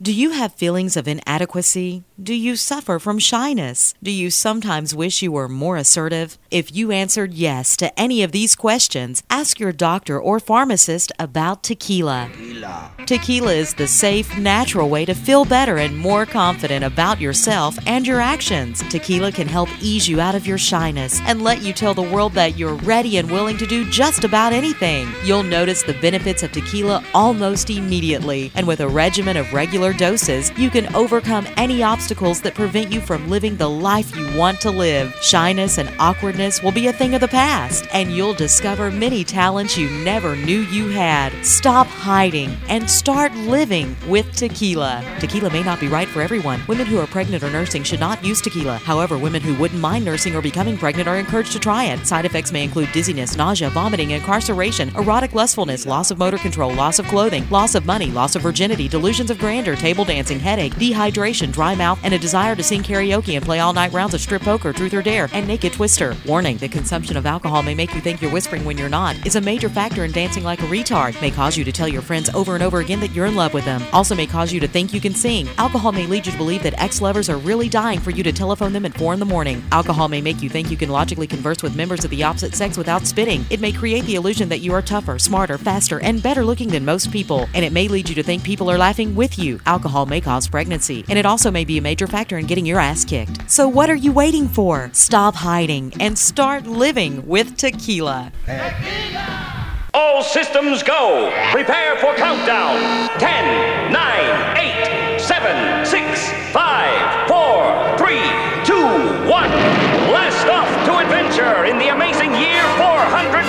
Do you have feelings of inadequacy? Do you suffer from shyness? Do you sometimes wish you were more assertive? If you answered yes to any of these questions, ask your doctor or pharmacist about tequila. Tequila is the safe, natural way to feel better and more confident about yourself and your actions. Tequila can help ease you out of your shyness and let you tell the world that you're ready and willing to do just about anything. You'll notice the benefits of tequila almost immediately, and with a regimen of regular doses, you can overcome any obstacles that prevent you from living the life you want to live. Shyness and awkwardness will be a thing of the past, and you'll discover many talents you never knew you had. Stop hiding and start living with tequila. Tequila may not be right for everyone. Women who are pregnant or nursing should not use tequila. However, women who wouldn't mind nursing or becoming pregnant are encouraged to try it. Side effects may include dizziness, nausea, vomiting, incarceration, erotic lustfulness, loss of motor control, loss of clothing, loss of money, loss of virginity, delusions of grandeur, table dancing, headache, dehydration, dry mouth, and a desire to sing karaoke and play all-night rounds of strip poker, truth or dare, and naked twister. Warning, the consumption of alcohol may make you think you're whispering when you're not, is a major factor in dancing like a retard, may cause you to tell your friends over and over again that you're in love with them, also may cause you to think you can sing. Alcohol may lead you to believe that ex-lovers are really dying for you to telephone them at 4 in the morning. Alcohol may make you think you can logically converse with members of the opposite sex without spitting. It may create the illusion that you are tougher, smarter, faster, and better looking than most people, and it may lead you to think people are laughing with you. Alcohol may cause pregnancy, and it also may be a major factor in getting your ass kicked. So what are you waiting for? Stop hiding and start living with tequila. All systems go. Prepare for countdown. 10, 9, 8, 7, 6, 5, 4, 3, 2, 1. Blast off to adventure in the amazing year 400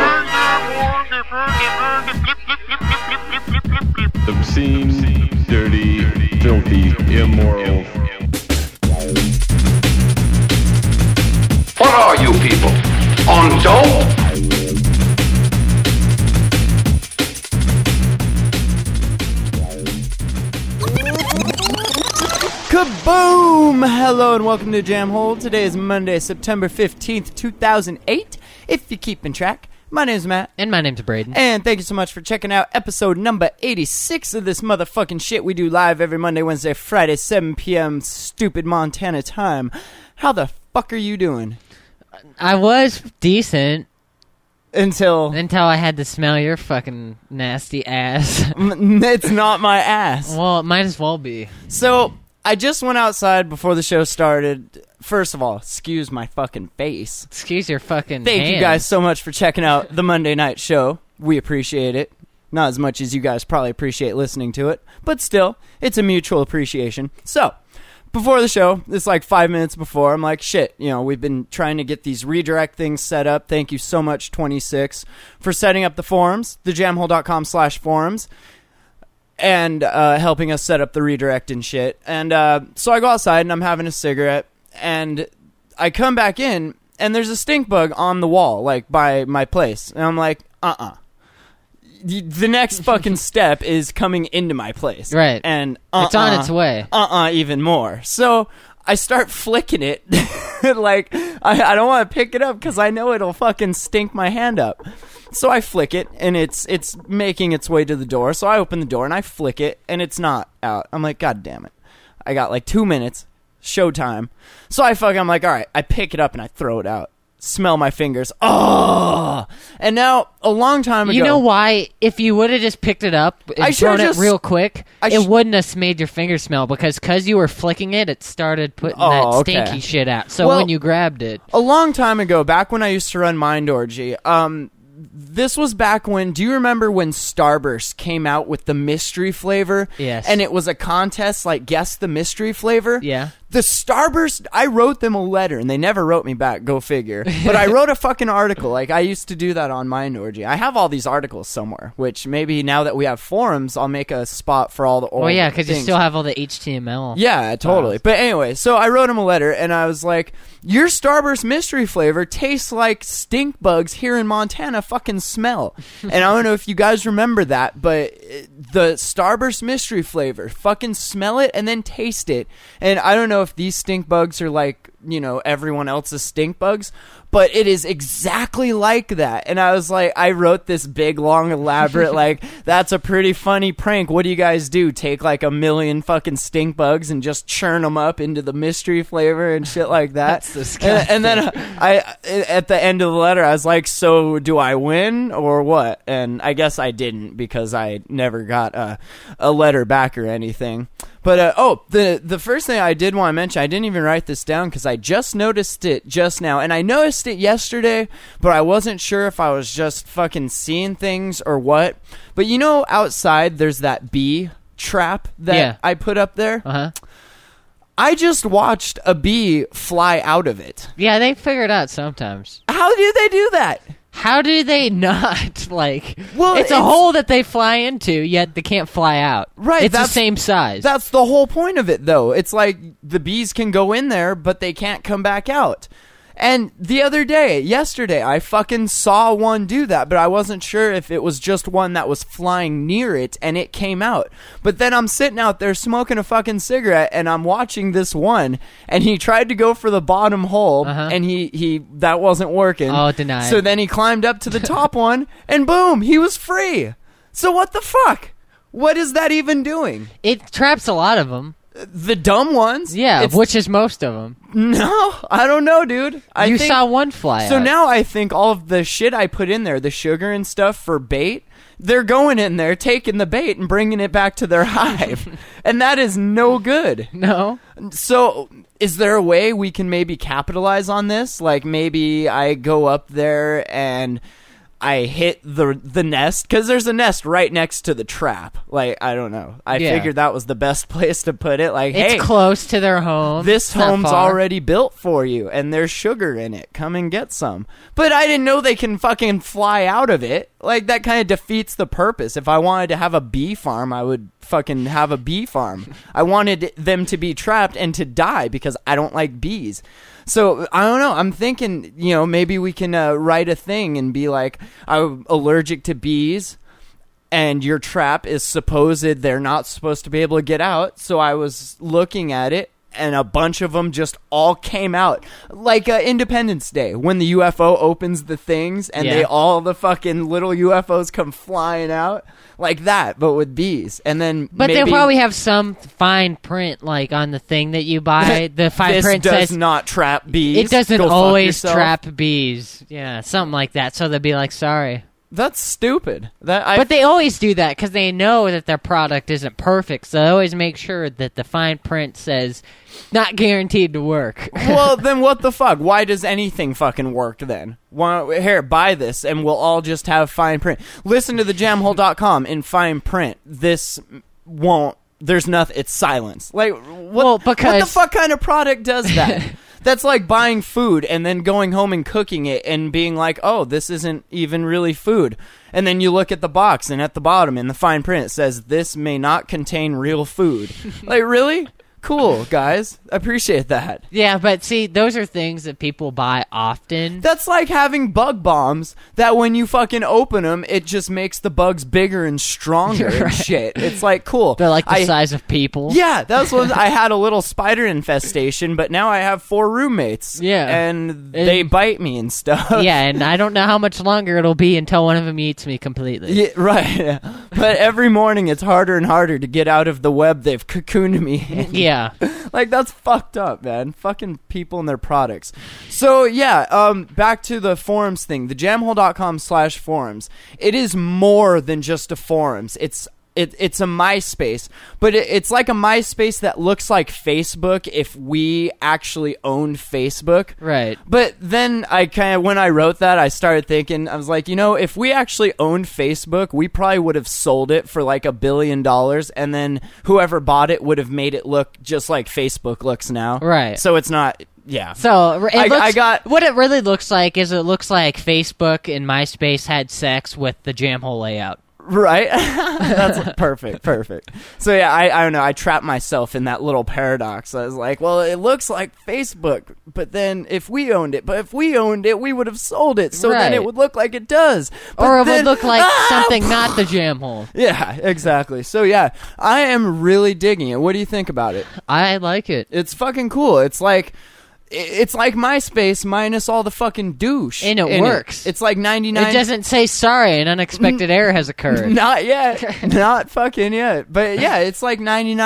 billion. Obscene, dirty, filthy, immoral. What are you people? On dope? Kaboom! Hello and welcome to Jam Hole. Today is Monday, September 15th, 2008. If you're keeping track, my name's Matt. And my name's Braden. And thank you so much for checking out episode number 86 of this motherfucking shit we do live every Monday, Wednesday, Friday, 7 p.m. stupid Montana time. How the fuck are you doing? I was decent. Until I had to smell your fucking nasty ass. It's not my ass. Well, it might as well be. So, I just went outside before the show started. First of all, excuse my fucking face. Excuse your fucking Thank hands. you guys so much for checking out the Monday night show. We appreciate it. Not as much as you guys probably appreciate listening to it, but still, it's a mutual appreciation. So, before the show, it's like 5 minutes before, I'm like, shit, we've been trying to get these redirect things set up. Thank you so much, 26, for setting up the forums, thejamhole.com/forums, and helping us set up the redirect and shit. And so I go outside, and I'm having a cigarette, and I come back in, and there's a stink bug on the wall, like, by my place. And I'm like, the next fucking step is coming into my place. Right. And it's on its way. Even more. So I start flicking it. Like, I don't want to pick it up because I know it'll fucking stink my hand up. So I flick it, and it's making its way to the door. So I open the door, and I flick it, and it's not out. I'm like, God damn it. I got like 2 minutes. Showtime. So I'm like, all right. I pick it up, and I throw it out. Smell my fingers. Oh! And now, a long time ago... You know why? If you would have just picked it up and thrown it real quick, it wouldn't have made your fingers smell, because you were flicking it, it started putting that stinky shit out. So when you grabbed it... A long time ago, back when I used to run Mind Orgy, this was back when... Do you remember when Starburst came out with the mystery flavor? Yes. And it was a contest, like, guess the mystery flavor? Yeah. The Starburst, I wrote them a letter, and they never wrote me back, go figure. But I wrote a fucking article. Like, I used to do that on Mind Orgy. I have all these articles somewhere, which maybe now that we have forums, I'll make a spot for all the old yeah, because you things. still have all the HTML. Yeah, totally. But anyway, so I wrote him a letter, and I was like, your Starburst mystery flavor tastes like stink bugs here in Montana fucking smell. And I don't know if you guys remember that, but the Starburst mystery flavor, fucking smell it and then taste it. And I don't know know if these stink bugs are like, everyone else's stink bugs, but it is exactly like that. And I was like, I wrote this big, long, elaborate, like, that's a pretty funny prank. What do you guys do? Take like 1 million fucking stink bugs and just churn them up into the mystery flavor and shit like that. That's disgusting. And then at the end of the letter, I was like, so do I win or what? And I guess I didn't, because I never got a letter back or anything. But, the first thing I did want to mention, I didn't even write this down because I just noticed it just now. And I noticed it yesterday, but I wasn't sure if I was just fucking seeing things or what. But outside there's that bee trap that I put up there. Uh-huh. I just watched a bee fly out of it. Yeah, they figure it out sometimes. How do they do that? How do they not, Well, it's a hole that they fly into, yet they can't fly out. Right. It's the same size. That's the whole point of it, though. It's like the bees can go in there, but they can't come back out. And yesterday, I fucking saw one do that, but I wasn't sure if it was just one that was flying near it and it came out. But then I'm sitting out there smoking a fucking cigarette and I'm watching this one, and he tried to go for the bottom hole, and he that wasn't working. Oh, denied. So then he climbed up to the top one, and boom, he was free. So what the fuck? What is that even doing? It traps a lot of them. The dumb ones? Yeah, which is most of them. No, I don't know, dude. You saw one fly So out. now I think all of the shit I put in there, the sugar and stuff for bait, they're going in there, taking the bait and bringing it back to their hive. And that is no good. No. So is there a way we can maybe capitalize on this? Like maybe I go up there and I hit the nest, because there's a nest right next to the trap. Like, I don't know. I figured that was the best place to put it. Like, it's close to their home. This home's already built for you, and there's sugar in it. Come and get some. But I didn't know they can fucking fly out of it. Like, that kind of defeats the purpose. If I wanted to have a bee farm, I would fucking have a bee farm. I wanted them to be trapped and to die because I don't like bees. So, I don't know. I'm thinking, maybe we can write a thing and be like, I'm allergic to bees, and your trap is supposed they're not supposed to be able to get out. So I was looking at it, and a bunch of them just all came out. Like Independence Day, when the UFO opens the things, and all the fucking little UFOs come flying out. Like that, but with bees. And then But they'll probably have some fine print, like on the thing that you buy. The fine print says... This does not trap bees. It doesn't always trap bees. Yeah, something like that. So they'll be like, sorry. That's stupid. But they always do that because they know that their product isn't perfect. So they always make sure that the fine print says, not guaranteed to work. Well, then what the fuck? Why does anything fucking work then? Here, buy this, and we'll all just have fine print. Listen to thejamhole.com in fine print. This won't... There's nothing... It's silence. Like, what the fuck kind of product does that? That's like buying food and then going home and cooking it and being like, oh, this isn't even really food. And then you look at the box, and at the bottom in the fine print it says, this may not contain real food. Like, really? Cool, guys. I appreciate that. Yeah, but see, those are things that people buy often. That's like having bug bombs that when you fucking open them, it just makes the bugs bigger and stronger and shit. It's like, cool. They're like the size of people. Yeah, that's what I had a little spider infestation, but now I have 4 roommates. Yeah. And they bite me and stuff. Yeah, and I don't know how much longer it'll be until one of them eats me completely. Yeah, right. But every morning it's harder and harder to get out of the web they've cocooned me in. Yeah. Like, that's fucked up, man. Fucking people and their products. So, yeah, back to the forums thing. Thejamhole.com/forums. It is more than just a forums. It's a MySpace, but it's like a MySpace that looks like Facebook if we actually owned Facebook. Right. But then when I wrote that, I started thinking, I was like, if we actually owned Facebook, we probably would have sold it for like $1 billion, and then whoever bought it would have made it look just like Facebook looks now. Right. So it's not... Yeah. So what it really looks like is it looks like Facebook and MySpace had sex with the Jamhole layout. Right? That's perfect. So yeah, I don't know. I trapped myself in that little paradox. I was like, well, it looks like Facebook, but then if we owned it, we would have sold it. So then it would look like it does. But or it would look like something not the jam hole. Yeah, exactly. So yeah, I am really digging it. What do you think about it? I like it. It's fucking cool. It's like MySpace minus all the fucking douche. And it works. It's like 99. It doesn't say sorry, an unexpected error has occurred. Not yet. Not fucking yet. But yeah, it's like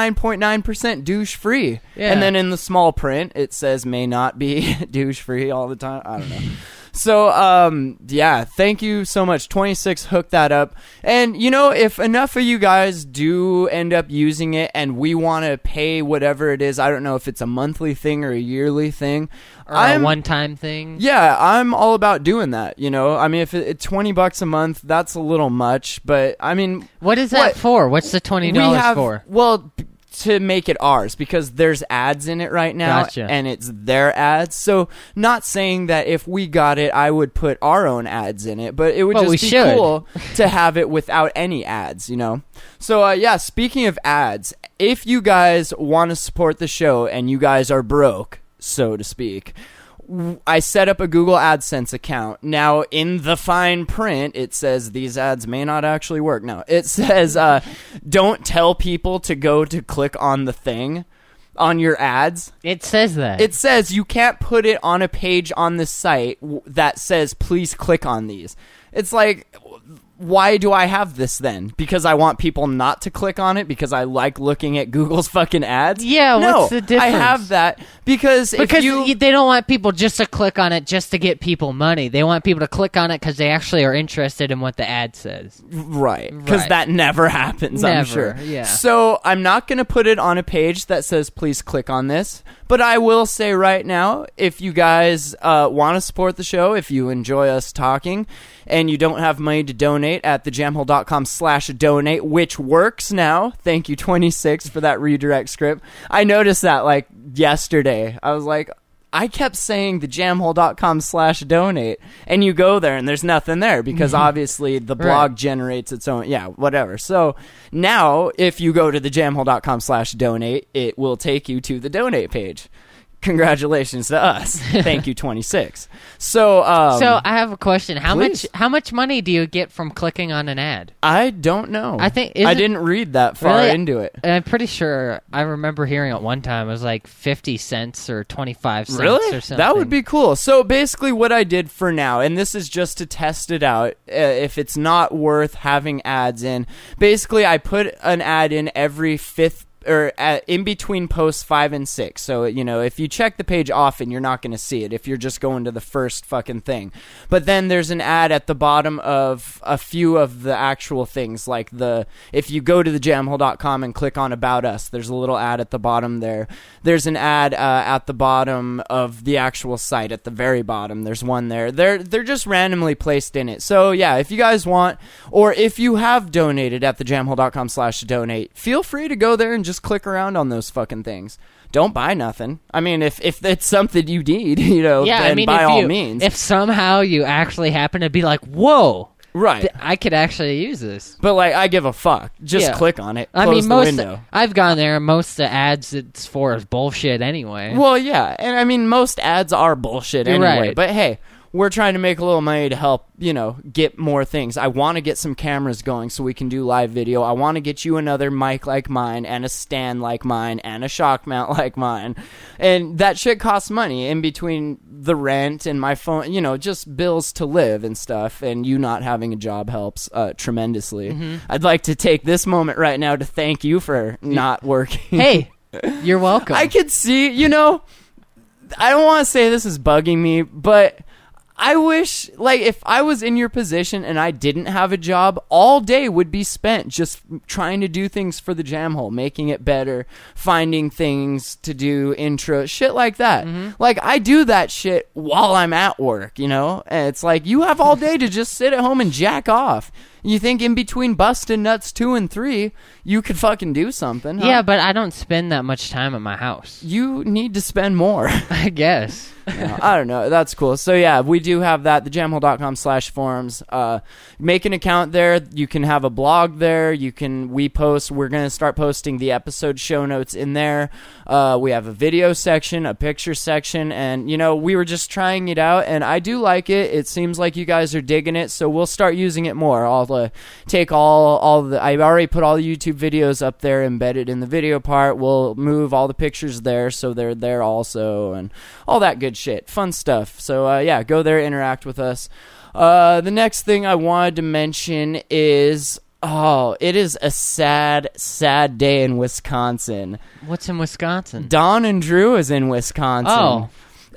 99.9% douche free. Yeah. And then in the small print, it says may not be douche free all the time. I don't know. So, yeah, thank you so much. 26 hooked that up. And, you know, if enough of you guys do end up using it and we want to pay whatever it is, I don't know if it's a monthly thing or a yearly thing. Or a one-time thing. Yeah, I'm all about doing that, you know. I mean, if it's $20 a month, that's a little much. But, I mean... What is that for? What's the $20 for? Well... to make it ours, because there's ads in it right now. Gotcha. And it's their ads. So not saying that if we got it I would put our own ads in it, but it would just be cool to have it without any ads, you know. So yeah, speaking of ads, if you guys want to support the show and you guys are broke, so to speak, I set up a Google AdSense account. Now, in the fine print, it says these ads may not actually work. No, it says don't tell people to go to click on the thing on your ads. It says that. It says you can't put it on a page on the site that says please click on these. It's like... why do I have this then? Because I want people not to click on it because I like looking at Google's fucking ads? Yeah, no, what's the difference? I have that because they don't want people just to click on it just to get people money. They want people to click on it because they actually are interested in what the ad says. Right, because that never happens, never, I'm sure. Yeah. So I'm not going to put it on a page that says please click on this, but I will say right now, if you guys want to support the show, if you enjoy us talking, and you don't have money to donate at thejamhole.com/donate, which works now. Thank you, 26, for that redirect script. I noticed that like yesterday. I was like, I kept saying thejamhole.com/donate, and you go there and there's nothing there because obviously the blog generates its own, whatever. So now if you go to thejamhole.com/donate, it will take you to the donate page. Congratulations to us. Thank you, 26. So I have a question. How much money do you get from clicking on an ad? I don't know. I didn't read that far into it. I'm pretty sure I remember hearing it one time. It was like 50 cents or 25 cents really? Or something. That would be cool. So basically what I did for now, and this is just to test it out, if it's not worth having ads in, basically I put an ad in every fifth or in between posts 5 and 6. So, you know, if you check the page often, you're not going to see it if you're just going to the first fucking thing. But then there's an ad at the bottom of a few of the actual things, like if you go to thejamhole.com and click on About Us, there's a little ad at the bottom there. There's an ad at the bottom of the actual site at the very bottom. There's one there. They're just randomly placed in it. So, yeah, if you guys want, or if you have donated at thejamhole.com/donate, feel free to go there and just click around on those fucking things. Don't buy nothing. I mean, if it's something you need, you know, then by all means. If somehow you actually happen to be like, whoa, right, I could actually use this. But like, I give a fuck. Just click on it. Close the window. I've gone there, and most of the ads it's for is bullshit anyway. Well, yeah, and I mean, most ads are bullshit anyway. Right. But hey, we're trying to make a little money to help, you know, get more things. I want to get some cameras going so we can do live video. I want to get you another mic like mine and a stand like mine and a shock mount like mine. And that shit costs money in between the rent and my phone, you know, just bills to live and stuff. And you not having a job helps tremendously. Mm-hmm. I'd like to take this moment right now to thank you for not working. Hey, you're welcome. I could see, you know, I don't want to say this is bugging me, but I wish, like, if I was in your position and I didn't have a job, all day would be spent just trying to do things for the Jam Hole, making it better, finding things to do, intro, shit like that. Mm-hmm. Like, I do that shit while I'm at work, you know? And it's like, you have all day to just sit at home and jack off. You think in between busting nuts 2 and 3, you could fucking do something, huh? Yeah, but I don't spend that much time at my house. You need to spend more. I guess. No, I don't know. That's cool. So yeah, we do have that, thejamhole.com/forums. Make an account there. You can have a blog there. We post. We're going to start posting the episode show notes in there. We have a video section, a picture section, and, we were just trying it out, and I do like it. It seems like you guys are digging it, so we'll start using it more. I'll take I've already put all the YouTube videos up there, embedded in the video part. We'll move all the pictures there, so they're there also, and all that good shit. Fun stuff. So, go there, interact with us. The next thing I wanted to mention is, it is a sad, sad day in Wisconsin. What's in Wisconsin? Don and Drew is in Wisconsin. Oh.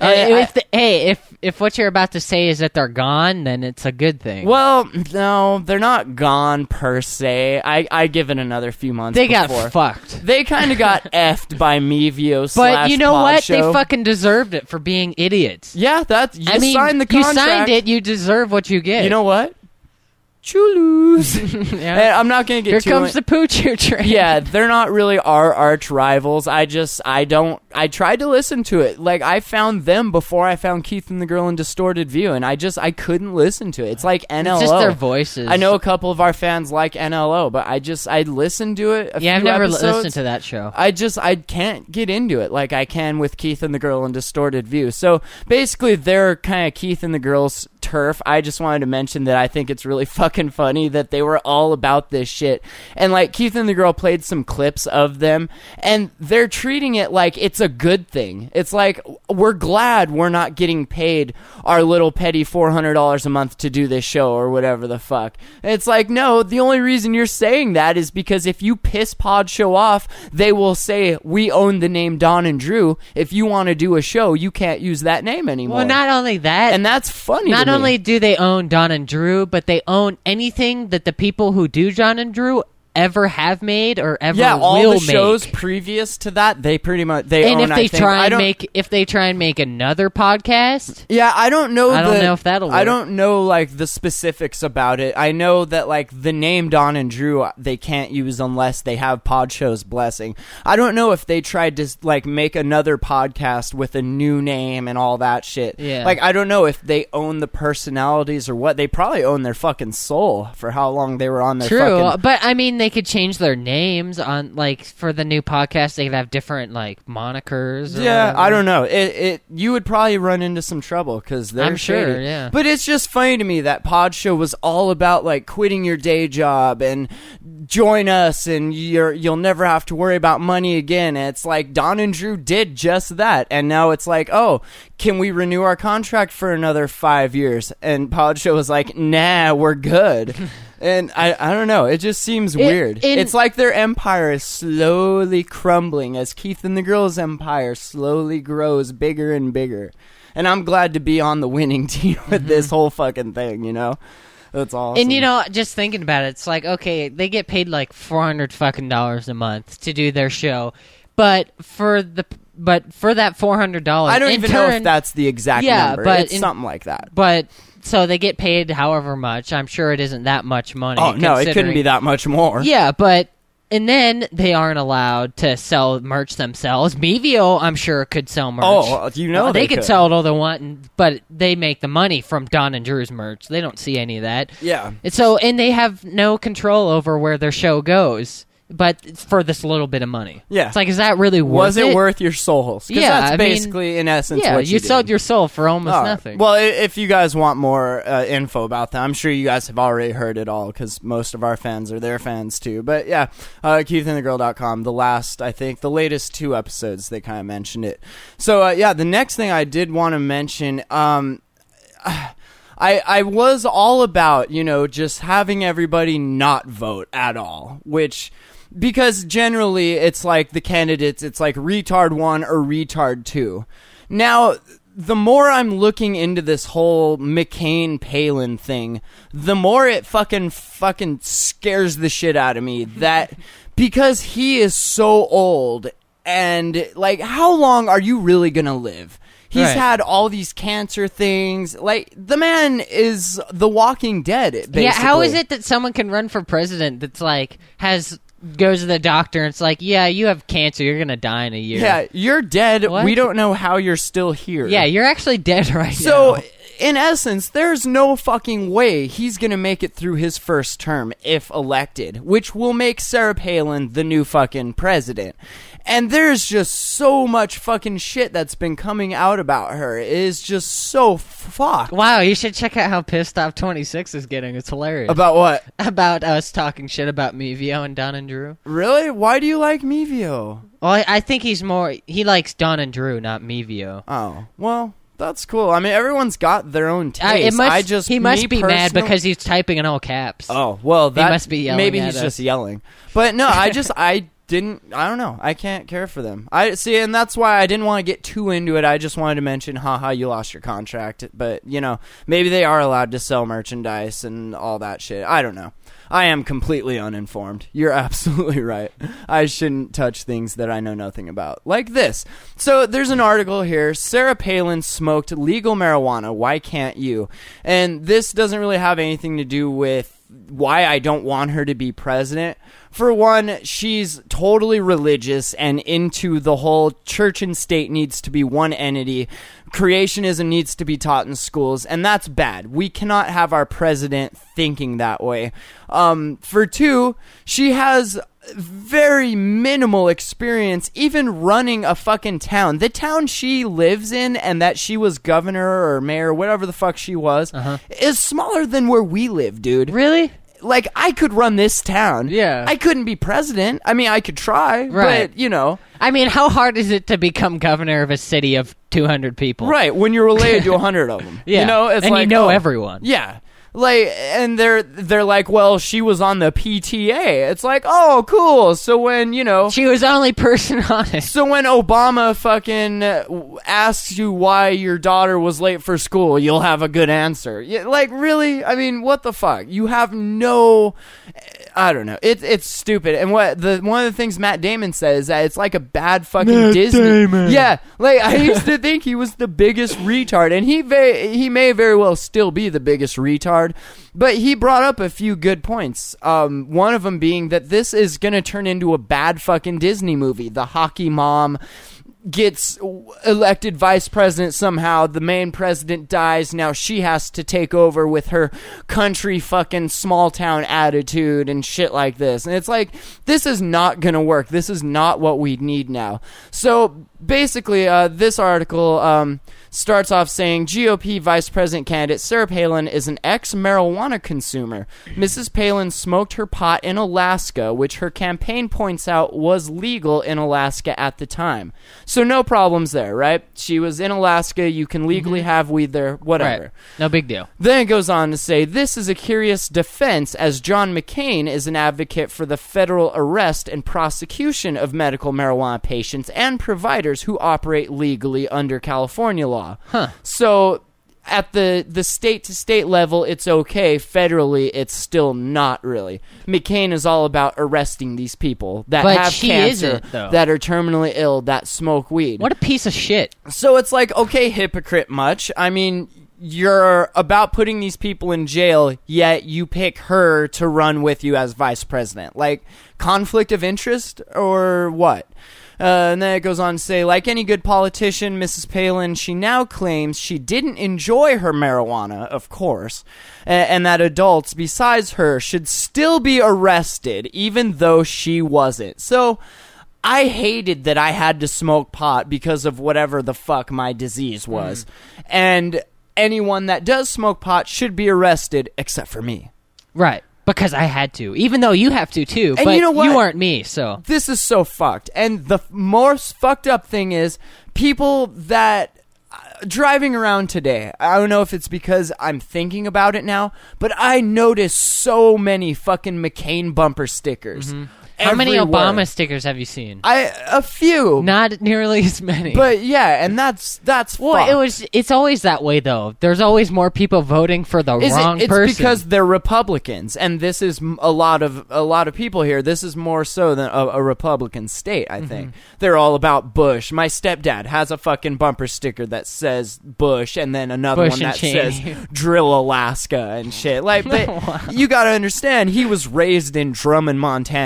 If what you're about to say is that they're gone, then it's a good thing. Well, no, they're not gone per se. I give it another few months. They got fucked. They kind of got effed by Mevio. But you know what? Show. They fucking deserved it for being idiots. Yeah, signed the contract. You signed it. You deserve what you get. You know what? Choo-loos. I'm not going to get Here comes the poo-choo train. Yeah, they're not really our arch rivals. I tried to listen to it. Like, I found them before I found Keith and the Girl in Distorted View, and I couldn't listen to it. It's like NLO. It's just their voices. I know a couple of our fans like NLO, but I listened to it I've never listened to that show. I can't get into it like I can with Keith and the Girl in Distorted View. So, basically, they're kind of Keith and the Girl's turf. I just wanted to mention that I think it's really fucking funny that they were all about this shit, and like Keith and the Girl played some clips of them, and they're treating it like it's a good thing. It's like, we're glad we're not getting paid our little petty $400 a month to do this show or whatever the fuck. And it's like, no, the only reason you're saying that is because if you piss Pod Show off, they will say, we own the name Don and Drew. If you want to do a show, you can't use that name anymore. Well, not only that, and that's funny. Not only do they own Don and Drew, but they own anything that the people who do Don and Drew ever have made or ever will make. Yeah, all the shows previous to that, they pretty much own. And if they try and make another podcast, yeah, I don't know if that'll work. I don't know like the specifics about it. I know that like the name Don and Drew they can't use unless they have Pod Show's blessing. I don't know if they tried to like make another podcast with a new name and all that shit. Yeah. Like, I don't know if they own the personalities or what. They probably own their fucking soul for how long they were on their fucking... But I mean, they could change their names on, like, for the new podcast. They could have different, like, monikers. Yeah, I don't know. You would probably run into some trouble because they're shady. Sure, yeah. But it's just funny to me that Pod Show was all about, like, quitting your day job and join us and you'll never have to worry about money again. And it's like Don and Drew did just that. And now it's like, oh, can we renew our contract for another 5 years? And Pod Show was like, nah, we're good. And I don't know. It just seems weird. It's like their empire is slowly crumbling as Keith and the Girl's empire slowly grows bigger and bigger. And I'm glad to be on the winning team with this whole fucking thing, you know? That's awesome. And, you know, just thinking about it, it's like, okay, they get paid like $400 fucking a month to do their show. But for that $400... I don't even know if that's the exact number. But it's something like that. But... So they get paid however much. I'm sure it isn't that much money. Oh, no, it couldn't be that much more. Yeah, but... And then they aren't allowed to sell merch themselves. Mevio, I'm sure, could sell merch. Oh, you know they could sell it all they want, but they make the money from Don and Drew's merch. They don't see any of that. Yeah. And they have no control over where their show goes. But for this little bit of money. Yeah. It's like, is that really worth it? Was it worth your soul? Yeah. That's basically, in essence, what you did. sold your soul for almost nothing. Well, if you guys want more info about that, I'm sure you guys have already heard it all, because most of our fans are their fans, too. But, yeah, KeithandTheGirl.com, the latest 2 episodes, they kind of mentioned it. So, the next thing I did want to mention... I was all about, just having everybody not vote at all, because generally it's like the candidates, it's like retard 1 or retard 2. Now, the more I'm looking into this whole McCain-Palin thing, the more it fucking scares the shit out of me that because he is so old and, like, how long are you really gonna live? He's had all these cancer things. Like, the man is the Walking Dead, basically. Yeah, how is it that someone can run for president that's like, goes to the doctor and it's like, yeah, you have cancer, you're going to die in a year. Yeah, you're dead. What? We don't know how you're still here. Yeah, you're actually dead right now. So, in essence, there's no fucking way he's going to make it through his first term if elected, which will make Sarah Palin the new fucking president. And there's just so much fucking shit that's been coming out about her. It is just so fucked. Wow, you should check out how pissed off 26 is getting. It's hilarious. About what? About us talking shit about Mevio and Don and Drew. Really? Why do you like Mevio? Well, I think he likes Don and Drew, not Mevio. Oh, well, that's cool. I mean, everyone's got their own taste. He must be mad because he's typing in all caps. Oh, well, he must be yelling maybe at he's us. just yelling. But no, I don't know. I can't care for them. I see, and that's why I didn't want to get too into it. I just wanted to mention, haha, you lost your contract. But, maybe they are allowed to sell merchandise and all that shit. I don't know. I am completely uninformed. You're absolutely right. I shouldn't touch things that I know nothing about. Like this. So there's an article here. Sarah Palin smoked legal marijuana. Why can't you? And this doesn't really have anything to do with why I don't want her to be president. For one, she's totally religious and into the whole church and state needs to be one entity. Creationism needs to be taught in schools, and that's bad. We cannot have our president thinking that way. For two, she has very minimal experience even running a fucking town. The town she lives in and that she was governor or mayor, whatever the fuck she was, is smaller than where we live, dude. Really? Like, I could run this town. Yeah. I couldn't be president. I mean, I could try, right. But, I mean, how hard is it to become governor of a city of 200 people? Right, when you're related to 100 of them. Yeah, it's and like, everyone. Yeah. Like, and they're like, well, she was on the PTA. It's like, oh, cool. So when, she was the only person on it. So when Obama fucking asks you why your daughter was late for school, you'll have a good answer. Like, really? I mean, what the fuck? You have no... I don't know. It's stupid. And one of the things Matt Damon says is that it's like a bad fucking Disney. Damon. Yeah, like I used to think he was the biggest retard, and he may very well still be the biggest retard. But he brought up a few good points. One of them being that this is gonna turn into a bad fucking Disney movie. The hockey mom gets elected vice president somehow, the main president dies, now she has to take over with her country fucking small town attitude and shit like this. And it's like, this is not gonna work. This is not what we need now. So basically, this article starts off saying GOP vice president candidate Sarah Palin is an ex-marijuana consumer. Mrs. Palin smoked her pot in Alaska, which her campaign points out was legal in Alaska at the time. So no problems there, right? She was in Alaska. You can legally have weed there, whatever. Right. No big deal. Then it goes on to say, this is a curious defense as John McCain is an advocate for the federal arrest and prosecution of medical marijuana patients and providers who operate legally under California law. Huh. So at the state-to-state level, it's okay. Federally, it's still not really. McCain is all about arresting these people that have cancer, that are terminally ill, that smoke weed. What a piece of shit. So it's like, okay, hypocrite much. I mean, you're about putting these people in jail, yet you pick her to run with you as vice president. Like, conflict of interest or what? And then it goes on to say, like any good politician, Mrs. Palin, she now claims she didn't enjoy her marijuana, of course, and that adults besides her should still be arrested, even though she wasn't. So I hated that I had to smoke pot because of whatever the fuck my disease was. And anyone that does smoke pot should be arrested, except for me. Right. Because I had to, even though you have to too. And but you know what? You aren't me, so this is so fucked. And the most fucked up thing is people that driving around today. I don't know if it's because I'm thinking about it now, but I noticed so many fucking McCain bumper stickers. How many Obama stickers have you seen? A few. Not nearly as many. But yeah, and that's well, it's always that way though. There's always more people voting for the wrong person. It's because they're Republicans, and this is a lot of people here. This is more so than a Republican state, I think. They're all about Bush. My stepdad has a fucking bumper sticker that says Bush, and then another Bush one that Cheney. says Drill Alaska and shit. Like, but you got to understand, he was raised in Drummond, Montana, which is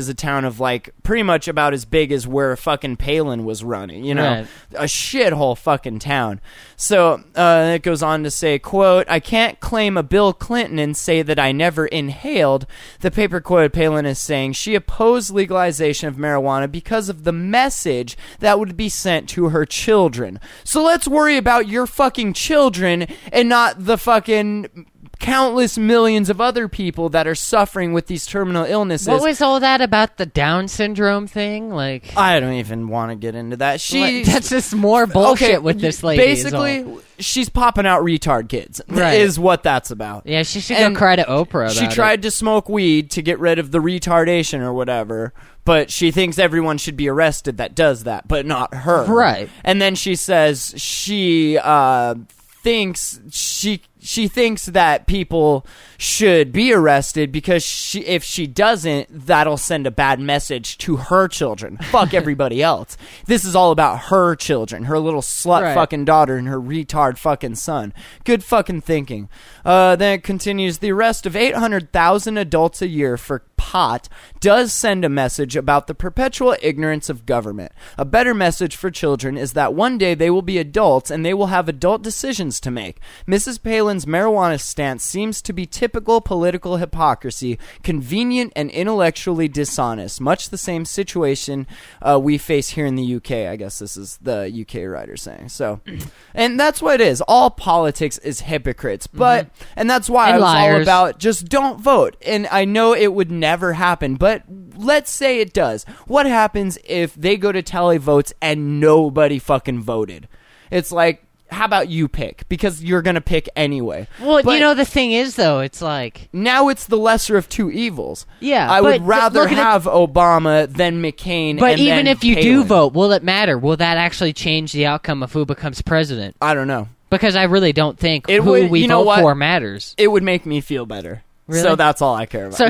is a town of like pretty much about as big as where fucking Palin was running, you know, right. A shithole fucking town. So it goes on to say, quote, I can't claim a Bill Clinton and say that I never inhaled. The paper quoted Palin as saying she opposed legalization of marijuana because of the message that would be sent to her children. So let's worry about your fucking children and not the fucking countless millions of other people that are suffering with these terminal illnesses. What was all that about the Down syndrome thing? Like, I don't even want to get into that. That's just more bullshit with this lady. Basically, she's popping out retard kids. Right. Is what that's about. Yeah, she should go cry to Oprah about She tried to smoke weed to get rid of the retardation or whatever, but she thinks everyone should be arrested that does that, but not her. Right. And then she says she thinks that people should be arrested because if she doesn't, that'll send a bad message to her children. Fuck everybody else. This is all about her children, her little slut fucking daughter and her retard fucking son. Good fucking thinking. Then it continues, the arrest of 800,000 adults a year for pot does send a message about the perpetual ignorance of government. A better message for children is that one day they will be adults and they will have adult decisions to make. Mrs. Palin's marijuana stance seems to be typical political hypocrisy, convenient and intellectually dishonest. Much the same situation we face here in the UK. I guess this is the UK writer saying. So, and that's what it is. All politics is hypocrites. But, and that's why I was all about just don't vote. And I know it would never happen, but let's say it does. What happens if they go to tally votes and nobody fucking voted? It's like, how about you pick? Because you're going to pick anyway. Well, but, you know, the thing is, though, it's like... Now it's the lesser of two evils. Yeah, I would rather have Obama than McCain. But and even then if you Palin. do vote, will it matter? Will that actually change the outcome of who becomes president? I don't know. Because I really don't think who we vote for matters. It would make me feel better. Really? So that's all I care about.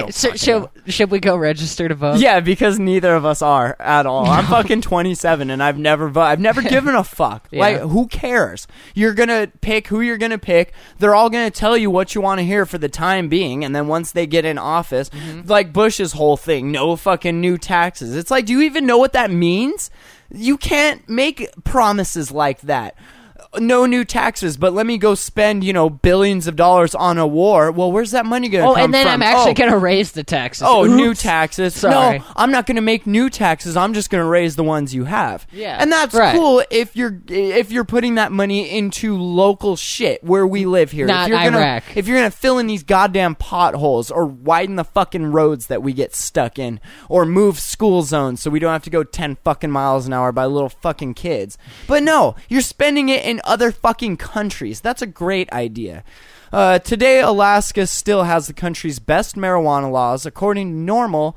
So should we go register to vote? Yeah, because neither of us are at all. I'm fucking 27 and I've never voted. I've never given a fuck. Yeah. Like, who cares? You're gonna pick who you're gonna pick. They're all gonna tell you what you want to hear for the time being, and then once they get in office, like Bush's whole thing, no fucking new taxes. It's like, do you even know what that means? You can't make promises like that. No new taxes, but let me go spend, billions of dollars on a war. Well, where's that money going to come from? Oh, and then I'm actually going to raise the taxes. Oh, oops. New taxes. Sorry. No, I'm not going to make new taxes. I'm just going to raise the ones you have. Yeah. And that's cool if you're putting that money into local shit where we live here. Not Iraq. If you're going to fill in these goddamn potholes or widen the fucking roads that we get stuck in or move school zones so we don't have to go 10 fucking miles an hour by little fucking kids. But no, you're spending it in other fucking countries. That's a great idea. Today, Alaska still has the country's best marijuana laws. According to NORML,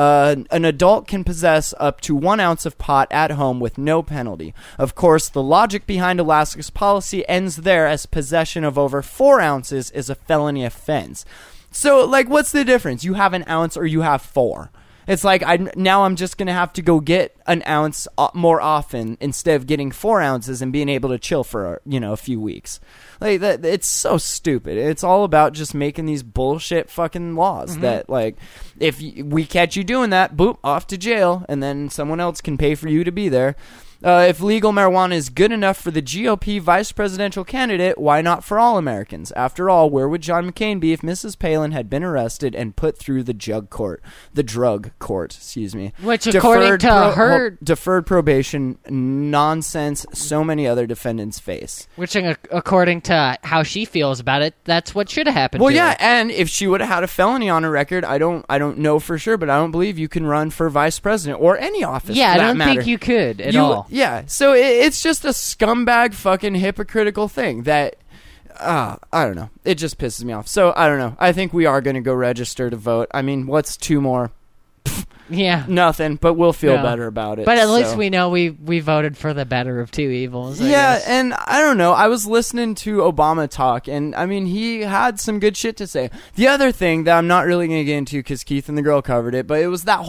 an adult can possess up to 1 ounce of pot at home with no penalty. Of course, the logic behind Alaska's policy ends there, as possession of over 4 ounces is a felony offense. So, like, what's the difference? You have an ounce or you have 4? It's like I'm just going to have to go get an ounce more often instead of getting 4 ounces and being able to chill for, a few weeks. Like that, it's so stupid. It's all about just making these bullshit fucking laws that, like, if we catch you doing that, boop, off to jail, and then someone else can pay for you to be there. If legal marijuana is good enough for the GOP vice presidential candidate, why not for all Americans? After all, where would John McCain be if Mrs. Palin had been arrested and put through the drug court, Which, according to her... Deferred probation, nonsense, so many other defendants face. Which, according to how she feels about it, that's what should have happened to her. And if she would have had a felony on her record, I don't know for sure, but I don't believe you can run for vice president or any office. Yeah, for I don't think you could at all. Yeah, so it's just a scumbag fucking hypocritical thing that, I don't know. It just pisses me off. So, I don't know. I think we are going to go register to vote. I mean, what's 2 more? Yeah. Nothing, but we'll feel better about it. But at least we know we voted for the better of 2 evils. I guess. And I don't know. I was listening to Obama talk, and I mean, he had some good shit to say. The other thing that I'm not really going to get into because Keith and the girl covered it, but it was that whole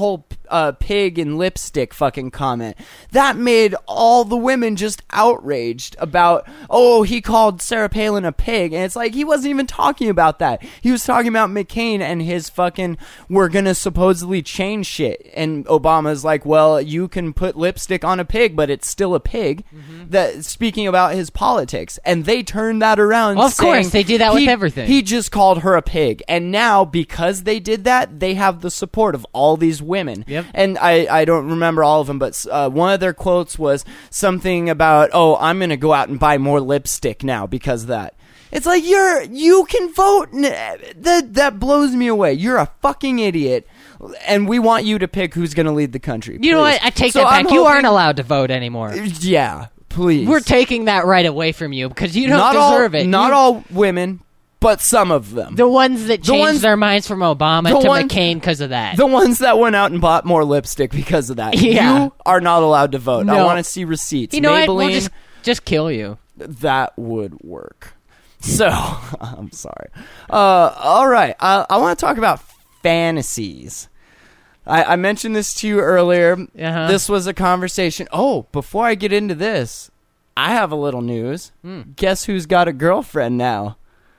pig in lipstick fucking comment. That made all the women just outraged about, oh, he called Sarah Palin a pig. And it's like, he wasn't even talking about that. He was talking about McCain and his fucking, we're gonna supposedly change shit. And Obama's like, well, you can put lipstick on a pig, but it's still a pig. That speaking about his politics. And they turned that around. Well, of course, they do that with everything. He just called her a pig. And now, because they did that, they have the support of all these women. Yep. And I don't remember all of them, but one of their quotes was something about, oh, I'm going to go out and buy more lipstick now because of that. It's like, you can vote. That blows me away. You're a fucking idiot. And we want you to pick who's going to lead the country. You know what? I take that back. You aren't allowed to vote anymore. Yeah, please. We're taking that right away from you because you don't deserve it. Not all women. But some of them. The ones that changed their minds from Obama to McCain because of that. The ones that went out and bought more lipstick because of that. Yeah. You are not allowed to vote. No. I want to see receipts. You know what? We'll just kill you. That would work. So, I'm sorry. All right. I want to talk about fantasies. I mentioned this to you earlier. Uh-huh. This was a conversation. Oh, before I get into this, I have a little news. Guess who's got a girlfriend now?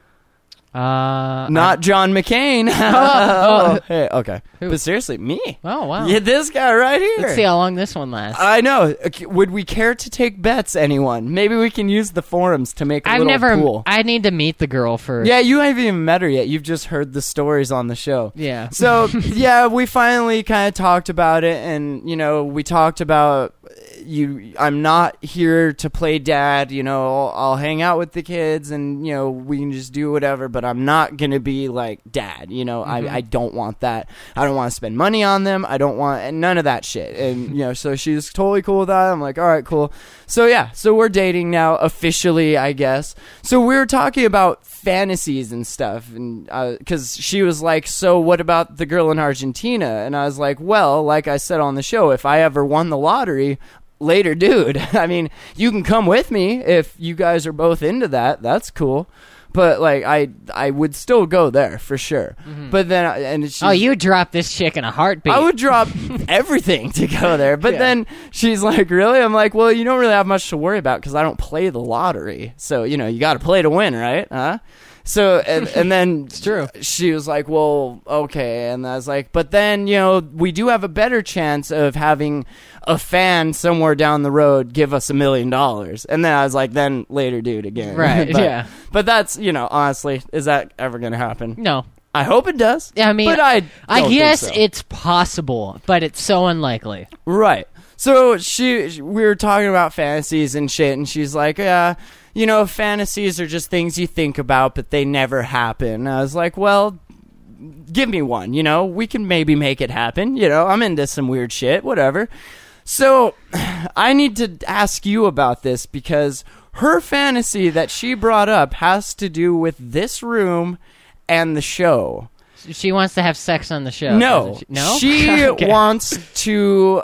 Not John McCain. Hey, okay. Who? But seriously, me. Oh, wow. Yeah, this guy right here. Let's see how long this one lasts. I know. Would we care to take bets, anyone? Maybe we can use the forums to make a little pool. I need to meet the girl first. Yeah, you haven't even met her yet. You've just heard the stories on the show. Yeah. So, yeah, we finally kind of talked about it, and, we talked about I'm not here to play dad, I'll hang out with the kids and, we can just do whatever, but I'm not going to be like dad, I don't want that. I don't want to spend money on them. I don't want none of that shit. And, so she's totally cool with that. I'm like, all right, cool. So, yeah, so we're dating now officially, I guess. So we were talking about fantasies and stuff, and because she was like, so what about the girl in Argentina? And I was like, well, like I said on the show, if I ever won the lottery, later, dude, I mean, you can come with me if you guys are both into that. That's cool. But like, I would still go there for sure. But then, you would drop this chick in a heartbeat. I would drop everything to go there. But then she's like, really? I'm like, well, you don't really have much to worry about because I don't play the lottery. So you got to play to win, right? Huh? So, and then it's true. She was like, well, okay. And I was like, but then, we do have a better chance of having a fan somewhere down the road give us $1 million. And then I was like, then later do it again. Right, yeah. But that's, honestly, is that ever going to happen? No. I hope it does. Yeah, I mean, but I guess it's possible, but it's so unlikely. Right. So we were talking about fantasies and shit, and she's like, yeah, fantasies are just things you think about, but they never happen. I was like, well, give me one, we can maybe make it happen. I'm into some weird shit, whatever. So I need to ask you about this because her fantasy that she brought up has to do with this room and the show. She wants to have sex on the show. No. No? She okay. wants to,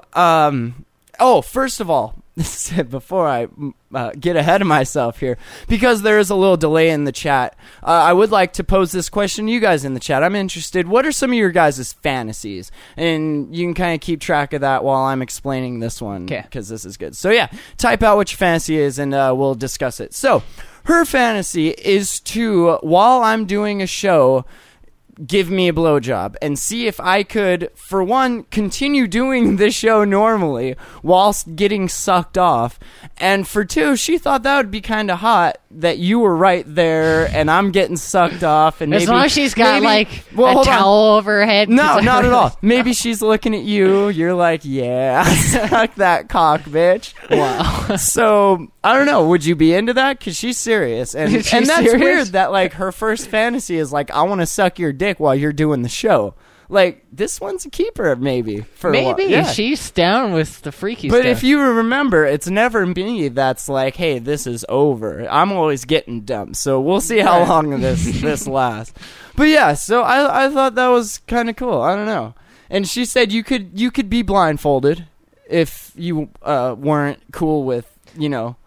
first of all, before I get ahead of myself here, because there is a little delay in the chat, I would like to pose this question to you guys in the chat. I'm interested. What are some of your guys' fantasies? And you can kind of keep track of that while I'm explaining this one, because this is good. So yeah, type out what your fantasy is, and we'll discuss it. So her fantasy is to, while I'm doing a show, give me a blowjob and see if I could, for one, continue doing the show normally whilst getting sucked off, and for two, she thought that would be kind of hot that you were right there and I'm getting sucked off, and as long as she's got a towel over her head. No, not at all. Maybe she's looking at you. You're like, yeah, suck that cock, bitch. Wow. So I don't know. Would you be into that? Because she's serious, and that's serious? Weird that like her first fantasy is like, I want to suck your dick while you're doing the show. Like, this one's a keeper, maybe. She's down with the freaky stuff. But if you remember, it's never me that's like, hey, this is over. I'm always getting dumped, so we'll see how long this lasts. But yeah, so I thought that was kind of cool. I don't know. And she said you could be blindfolded if you weren't cool with,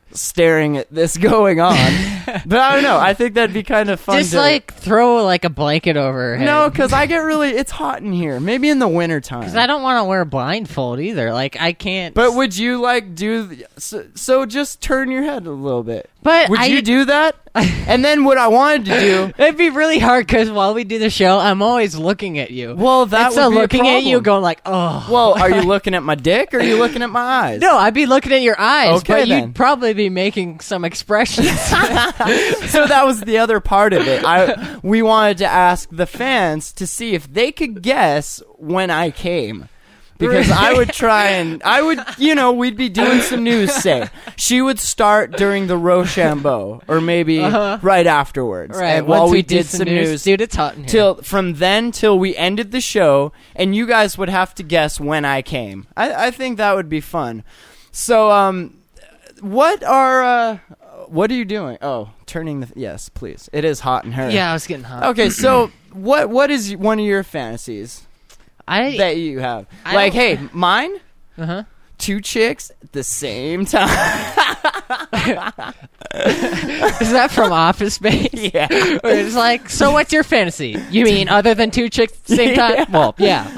staring at this going on. But I don't know. I think that'd be kind of fun. Just like throw like a blanket over her head. No, because I get it's hot in here. Maybe in the wintertime. Because I don't want to wear a blindfold either. Like I can't. But would you like do so? Just turn your head a little bit. But would you do that? And then what I wanted to do, it'd be really hard because while we do the show, I'm always looking at you. Well, that would be looking a problem. at you, going like, oh. Well, are you looking at my dick or are you looking at my eyes? No, I'd be looking at your eyes, okay, but then. you'd probably be making some expressions. So that was the other part of it. We wanted to ask the fans to see if they could guess when I came. Because I would try and we'd be doing some news, say. She would start during the Rochambeau, or maybe right afterwards. Right, and while we we did some news. Dude, it's hot in here. From then till we ended the show, and you guys would have to guess when I came. I think that would be fun. So, what are you doing? Oh, turning the... Yes, please. It is hot in her. Yeah, I was getting hot. Okay, so what is one of your fantasies? That you have. Hey, mine? Uh-huh. 2 chicks at the same time. Is that from Office Space? Yeah. Where it's like, so what's your fantasy? You mean other than 2 chicks at the same time? Yeah. Well, yeah.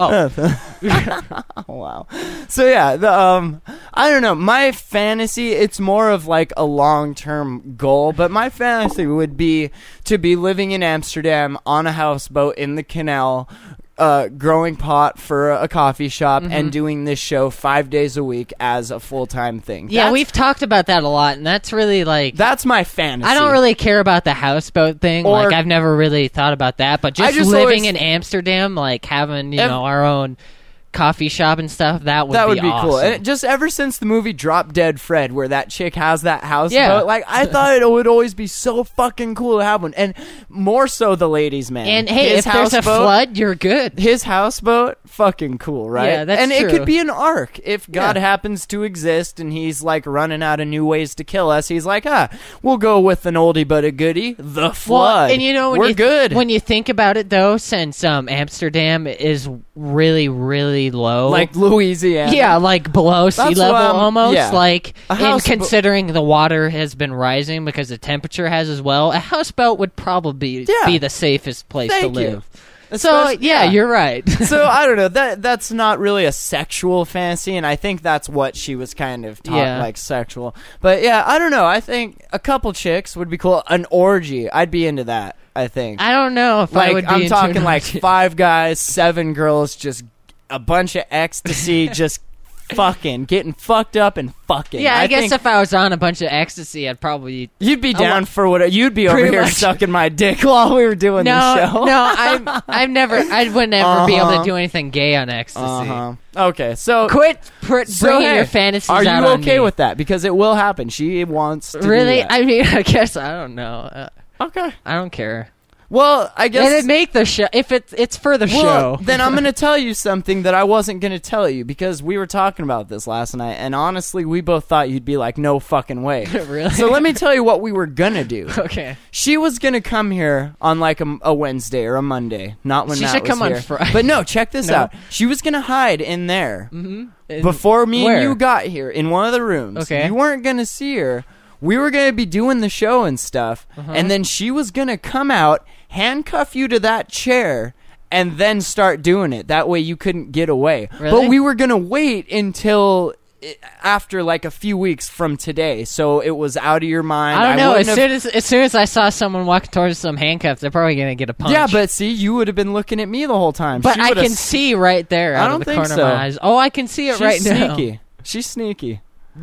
Oh. Wow. So yeah, I don't know. My fantasy, it's more of like a long-term goal, but my fantasy would be to be living in Amsterdam on a houseboat in the canal, growing pot for a coffee shop and doing this show 5 days a week as a full-time thing. Yeah, we've talked about that a lot, and that's really like... That's my fantasy. I don't really care about the houseboat thing. Like, I've never really thought about that, but just living in Amsterdam, like having, our own coffee shop and stuff, that would be awesome. Cool. And just ever since the movie Drop Dead Fred, where that chick has that houseboat, like I thought it would always be so fucking cool to have one, and more so the ladies' man. And hey, if there's a flood, you're good. His houseboat, fucking cool, right? Yeah, that's and true. It could be an arc if God happens to exist and he's like running out of new ways to kill us. He's like, we'll go with an oldie but a goodie, the flood. Well, and we're good. When you think about it, though, since Amsterdam is really, really low, like Louisiana, yeah, like below sea level almost. Yeah. Like, and considering the water has been rising because the temperature has as well, a houseboat would probably be the safest place to live. So you're right. So I don't know, that's not really a sexual fantasy, and I think that's what she was kind of taught, like sexual. But yeah, I don't know. I think a couple chicks would be cool. An orgy, I'd be into that. I think. I don't know if like, I would be I'm into talking an like orgy. 5 guys, 7 girls, just a bunch of ecstasy, just fucking getting fucked up and fucking. Yeah, I guess if I was on a bunch of ecstasy, I'd probably... You'd be down for what... You'd be over here sucking my dick while we were doing the show. No, I would never be able to do anything gay on ecstasy. Okay, so... Quit bringing your fantasies out on me. Are you okay with that? Because it will happen. She wants to really? do that. I mean, I guess, I don't know. Okay. I don't care. Well, I guess... And it make the show... If it's for the show... then I'm going to tell you something that I wasn't going to tell you, because we were talking about this last night, and honestly, we both thought you'd be like, no fucking way. Really? So let me tell you what we were going to do. Okay. She was going to come here on like a Wednesday or a Monday, not when Matt was here. She should come on Friday. But no, check this out. She was going to hide in there before me and you got here in one of the rooms. Okay. You weren't going to see her. We were going to be doing the show and stuff, and then she was going to come out, handcuff you to that chair, and then start doing it. That way you couldn't get away. Really? But we were going to wait until after like a few weeks from today, so it was out of your mind. I don't know. As soon as I saw someone walking towards some handcuffs, they're probably going to get a punch. Yeah, but see, you would have been looking at me the whole time. But I can see right there out of the corner of my eyes. Oh, I can see it right now. Sneaky. She's sneaky.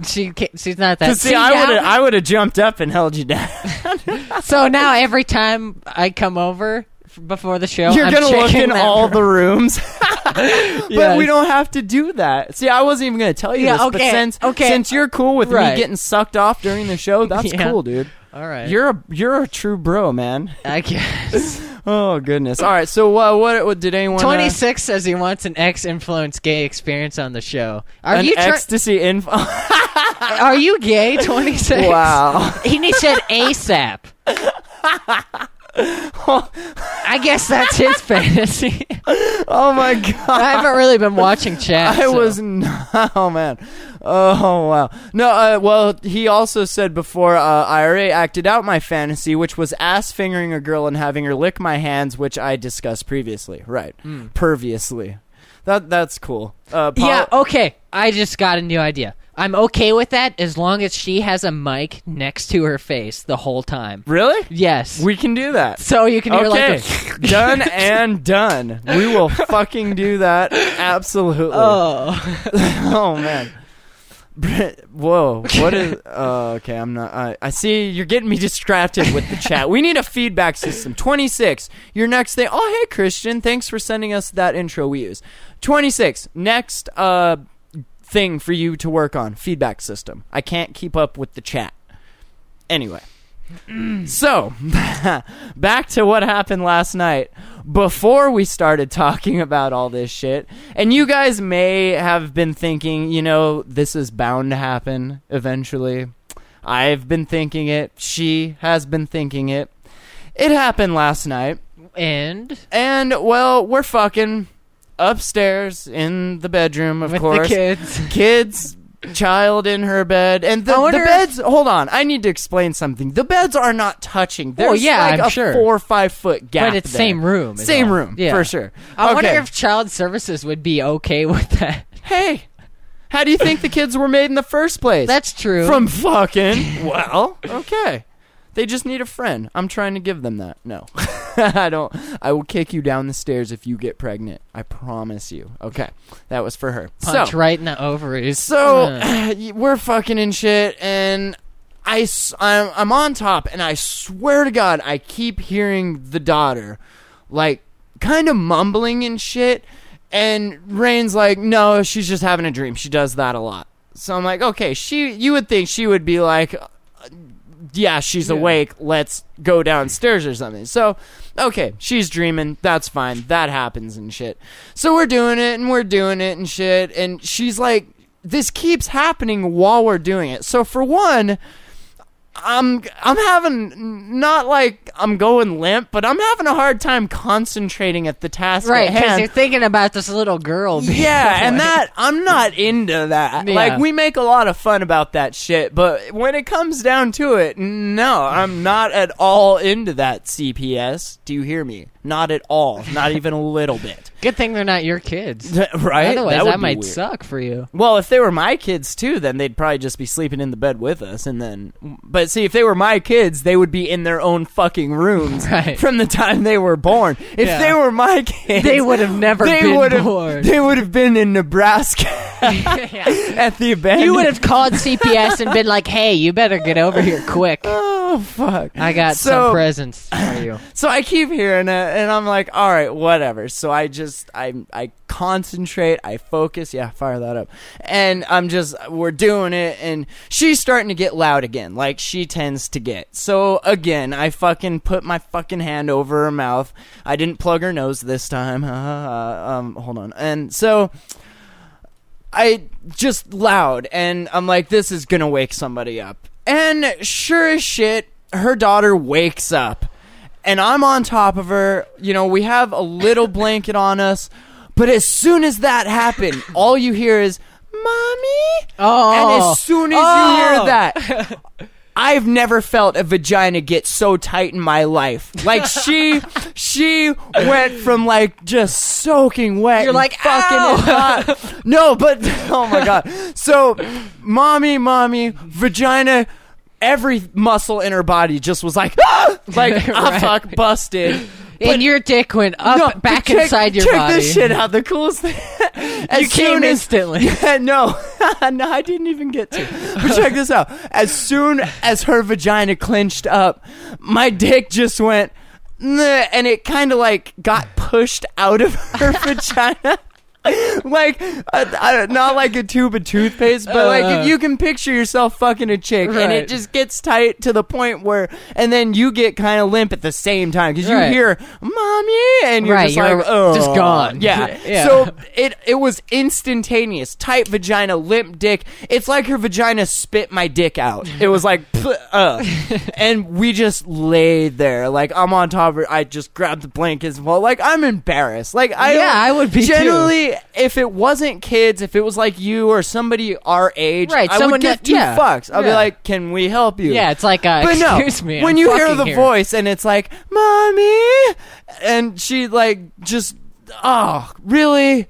She's not that. See, I would have jumped up and held you down. So now every time I come over before the show, you're gonna look in all the rooms. Yes. But we don't have to do that. See, I wasn't even gonna tell you this, okay, but since you're cool with me getting sucked off during the show, that's cool, dude. All right, you're a true bro, man. I guess. Oh goodness. All right. So what did anyone? 26 says he wants an X-influenced gay experience on the show. Are an you ecstasy info? Are you gay? 26. Wow. He said ASAP. I guess that's his fantasy. Oh my god! I haven't really been watching chat. I was not. Oh man. Oh wow. No. Well, he also said before I already acted out my fantasy, which was ass fingering a girl and having her lick my hands, which I discussed previously. Right. Previously. That's cool. Yeah. Okay. I just got a new idea. I'm okay with that as long as she has a mic next to her face the whole time. Really? Yes. We can do that. So you can hear done and done. We will fucking do that. Absolutely. Oh man. Whoa. What is... okay, I'm not... I see you're getting me distracted with the chat. We need a feedback system. 26. Your next thing... Oh, hey, Christian. Thanks for sending us that intro we use. 26. Next... thing for you to work on. Feedback system. I can't keep up with the chat. Anyway. So, back to what happened last night before we started talking about all this shit. And you guys may have been thinking, this is bound to happen eventually. I've been thinking it. She has been thinking it. It happened last night. And, well, we're fucking... upstairs in the bedroom, of course. The kids, child in her bed, and the beds. Hold on, I need to explain something. The beds are not touching. There's I'm a sure. 4 or 5 foot gap. But it's there. Same room, for sure. I wonder if child services would be okay with that. Hey, how do you think the kids were made in the first place? That's true. From fucking. Well, okay. They just need a friend. I'm trying to give them that. No. I don't. I will kick you down the stairs if you get pregnant. I promise you. Okay. That was for her. Punch right in the ovaries. So, we're fucking in shit, and I'm on top, and I swear to God, I keep hearing the daughter, kind of mumbling and shit, and Rain's like, no, she's just having a dream. She does that a lot. So I'm like, okay, you would think she would be like... yeah, she's awake, let's go downstairs or something. So, okay, she's dreaming, that's fine, that happens and shit. So we're doing it and shit, and she's like, this keeps happening while we're doing it. So for one, I'm having, not like I'm going limp, but I'm having a hard time concentrating at the task right, at hand. Because you're thinking about this little girl. Yeah, and that, I'm not into that. Yeah. We make a lot of fun about that shit, but when it comes down to it, no, I'm not at all into that, CPS. Do you hear me? Not at all. Not even a little bit. Good thing they're not your kids. Right? Otherwise, that might suck for you. Well, if they were my kids, too, then they'd probably just be sleeping in the bed with us. But see, if they were my kids, they would be in their own fucking rooms from the time they were born. If they were my kids... they would have never been born. They would have been in Nebraska at the abandoned... You would have called CPS and been like, hey, you better get over here quick. Oh, fuck. I got some presents for you. So I keep hearing it, and I'm like, all right, whatever. So I concentrate, I focus. Yeah, fire that up. And we're doing it, and she's starting to get loud again, like she tends to get. So again, I fucking put my fucking hand over her mouth. I didn't plug her nose this time. Hold on. And so... I just loud, and I'm like, this is gonna wake somebody up. And sure as shit, her daughter wakes up. And I'm on top of her. We have a little blanket on us. But as soon as that happened, all you hear is, Mommy? Oh. And as soon as you hear that... I've never felt a vagina get so tight in my life. Like, she went from, just soaking wet. You're like, fucking hot. No, but, oh my God. So, mommy, vagina, every muscle in her body just was like, ah! Fuck, busted. And your dick went up, back inside your body. Check this shit out. The coolest thing. You came instantly. Yeah, no, I didn't even get to. But check this out. As soon as her vagina clenched up, my dick just went, and it kind of got pushed out of her vagina. Like, not like a tube of toothpaste, but like if you can picture yourself fucking a chick and it just gets tight to the point where, and then you get kind of limp at the same time because you hear "mommy" and you're just like, oh, just gone. Yeah. So it was instantaneous. Tight vagina, limp dick. It's like her vagina spit my dick out. It was like, and we just laid there. Like, I'm on top of her. I just grabbed the blankets. Well, like, I'm embarrassed. Like, I would be generally, too. If it wasn't kids, if it was like you or somebody our age, I would give 2 fucks. I'll be like, can we help you? Yeah, it's like, but excuse me. When you hear the voice and it's like, mommy, and she like just, really?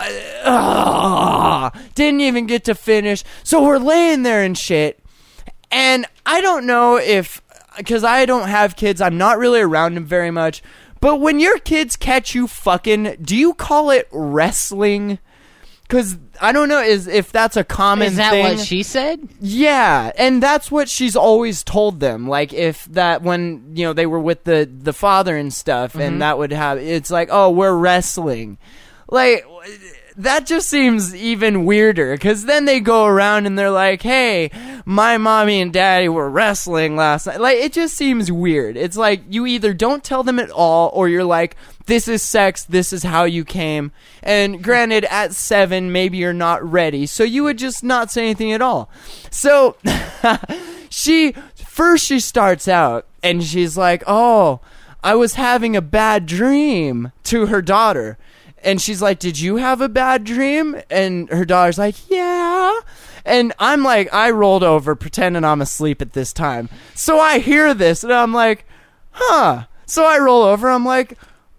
Didn't even get to finish. So we're laying there and shit. And I don't know if, because I don't have kids, I'm not really around them very much. But when your kids catch you fucking, do you call it wrestling? Because I don't know if that's a common thing. Is that what she said? Yeah, and that's what she's always told them. Like, if that, when, you know, they were with the father and stuff, and that would have, it's like, oh, we're wrestling. Like, that just seems even weirder, because then they go around and they're like, hey, my mommy and daddy were wrestling last night. Like, it just seems weird. It's like, you either don't tell them at all, or you're like, this is sex, this is how you came. And granted, at 7, maybe you're not ready, so you would just not say anything at all. So, she starts out, and she's like, oh, I was having a bad dream, to her daughter. And she's like, did you have a bad dream? And her daughter's like, yeah. And I'm like, I rolled over pretending I'm asleep at this time. So I hear this and I'm like, huh. So I roll over. I'm like,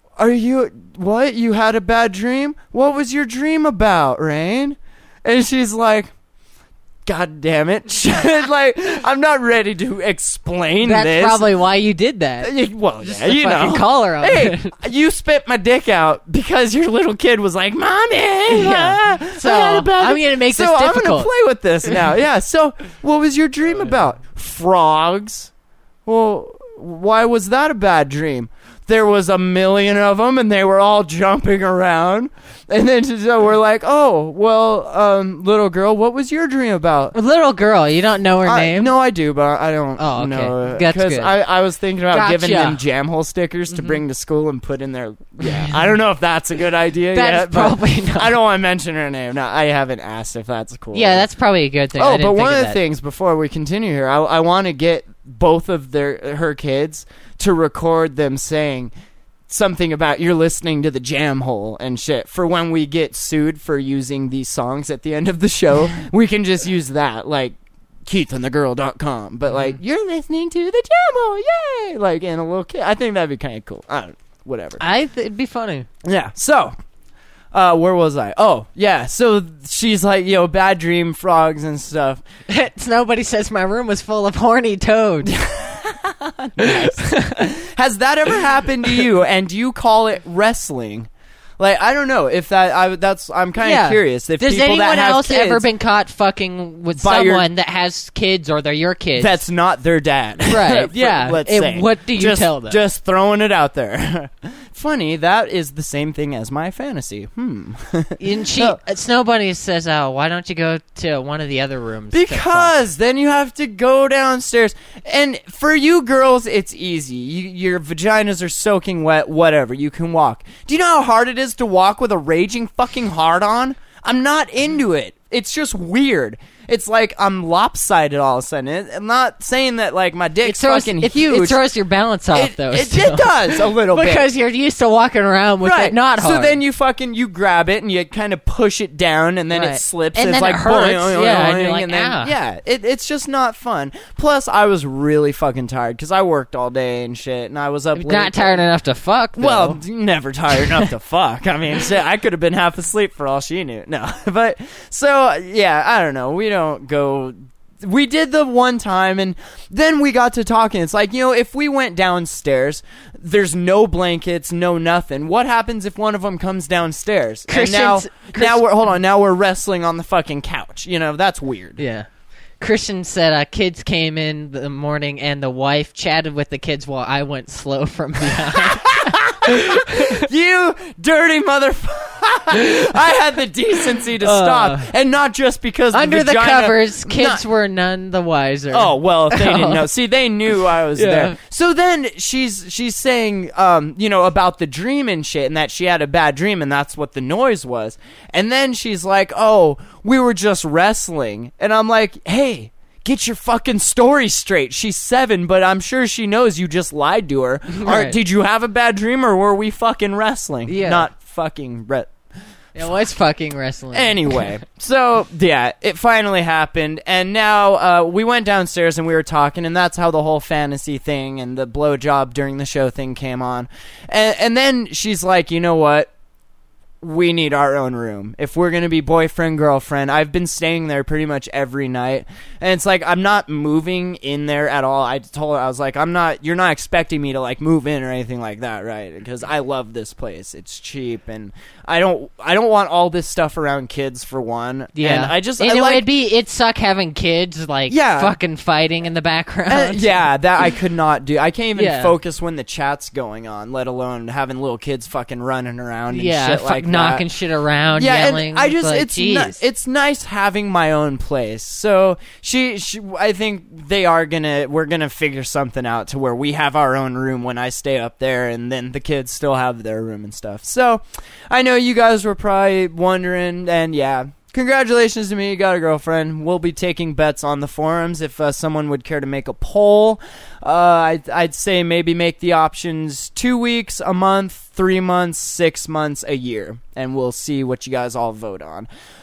what? You had a bad dream? What was your dream about, Rain? And she's like, God damn it. Like, I'm not ready to explain this. That's probably why you did that. Well, just yeah, you know. Call her on it. You spit my dick out because your little kid was like, Mommy! So, I'm going to make this difficult. I'm going to play with this now. Yeah, so what was your dream about? Frogs. Well, why was that a bad dream? There was 1 million of them, and they were all jumping around. And then so we're like, oh, well, little girl, what was your dream about? Little girl, you don't know her name? No, I do, but I don't know. Know. That's good. Because I was thinking about giving them jam hole stickers to bring to school and put in their... Yeah, I don't know if that's a good idea yet. Probably not. I don't want to mention her name. No, I haven't asked if that's cool. Yeah, that's probably a good thing. Oh, but one of the things, before we continue here, I want to get both of her kids to record them saying something about you're listening to the jam hole and shit for when we get sued for using these songs at the end of the show. We can just use that, like KeithAndTheGirl.com, but like you're listening to the jam hole, yay! Like in a little kid. I think that'd be kind of cool. I don't know, whatever. It'd be funny. Yeah. So where was I? Oh, yeah. So she's like, bad dream, frogs and stuff. Nobody says my room was full of horny toads. Has that ever happened to you? And do you call it wrestling? Like, I don't know if I'm kind of curious. If Does people anyone that have else kids, ever been caught fucking with someone that has kids or they're your kids? That's not their dad. Right, yeah. Let's say. What do you tell them? Just throwing it out there. Funny, that is the same thing as my fantasy. And Snow Bunny says, oh, why don't you go to one of the other rooms? Because then you have to go downstairs. And for you girls, it's easy. Your vaginas are soaking wet, whatever. You can walk. Do you know how hard it is to walk with a raging fucking hard-on? I'm not into it. It's just weird. It's like I'm lopsided all of a sudden. I'm not saying that like my dick's fucking huge. It throws your balance off, though. It does a little bit. Because you're used to walking around with it not hard. So then you grab it and you kind of push it down and then it slips. And it's then like it hurts. and you're like, and then, it's just not fun. Plus, I was really fucking tired because I worked all day and shit, and I was up late. Not tired enough to fuck, though. Well, never tired enough to fuck. I mean, shit, I could have been half asleep for all she knew. No, but so yeah, I don't know. We don't go. We did the one time, and then we got to talking. It's like, if we went downstairs, there's no blankets, no nothing. What happens if one of them comes downstairs? And now we're wrestling on the fucking couch. That's weird. Yeah. Christian said kids came in the morning, and the wife chatted with the kids while I went slow from behind. You dirty motherfucker. I had the decency to stop, and not just because under the covers, kids were none the wiser. Oh well, if they didn't know. See, they knew I was there. So then she's saying, about the dream and shit, and that she had a bad dream, and that's what the noise was. And then she's like, "Oh, we were just wrestling," and I'm like, "Hey, get your fucking story straight. She's 7, but I'm sure she knows you just lied to her. Right. Did you have a bad dream, or were we fucking wrestling? Yeah. Not fucking It was fucking wrestling. Anyway, so, yeah, it finally happened, and now we went downstairs and we were talking, and that's how the whole fantasy thing and the blowjob during the show thing came on. And then she's like, you know what? We need our own room. If we're going to be boyfriend, girlfriend, I've been staying there pretty much every night. And it's like, I'm not moving in there at all. I told her, I was like, you're not expecting me to like move in or anything like that, right? Because I love this place. It's cheap, and I don't want all this stuff around kids, for one. Yeah. And it'd suck having kids fucking fighting in the background. That I could not do. I can't even focus when the chat's going on, let alone having little kids fucking running around and shit like knocking shit around, yelling. And I just, it's nice having my own place. So I think we're gonna figure something out to where we have our own room when I stay up there, and then the kids still have their room and stuff. So I know you guys were probably wondering, and congratulations to me, you got a girlfriend. We'll be taking bets on the forums if someone would care to make a poll. I'd say maybe make the options 2 weeks, a month, 3 months, 6 months, a year, and we'll see what you guys all vote on.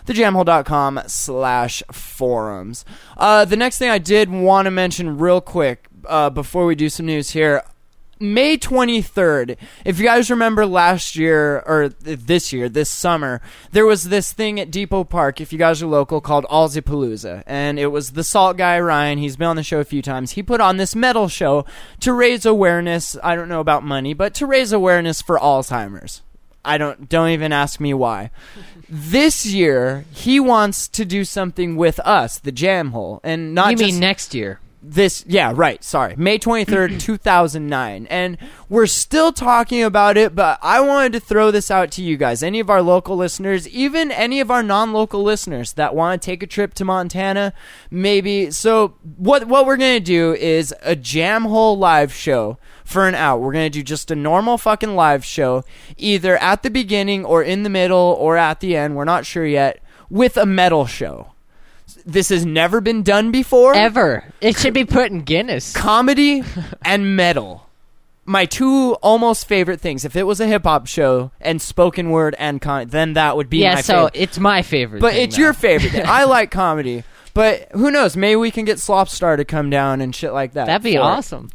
thejamhole.com/forums. The next thing I did want to mention real quick before we do some news here, May 23rd, if you guys remember last year, or this summer, there was this thing at Depot Park, if you guys are local, called Alzapalooza. And it was the Salt guy, Ryan, he's been on the show a few times. He put on this metal show to raise awareness, I don't know about money, but to raise awareness for Alzheimer's. Don't even ask me why. This year, he wants to do something with us, the Jam Hole. And not You mean next year? May 23rd, 2009. And we're still talking about it, but I wanted to throw this out to you guys. Any of our local listeners, even any of our non-local listeners that want to take a trip to Montana, maybe. So what we're going to do is a Jam Hole live show for an hour. We're going to do just a normal fucking live show, either at the beginning or in the middle or at the end. We're not sure yet, with a metal show. This has never been done before. Ever. It should be put in Guinness. Comedy and metal. My two almost favorite things. If it was a hip-hop show and spoken word and comedy, then that would be my favorite. Yeah, so it's my favorite but thing, it's your favorite thing. I like comedy. But who knows? Maybe we can get Slopstar to come down and shit like that. That'd be awesome.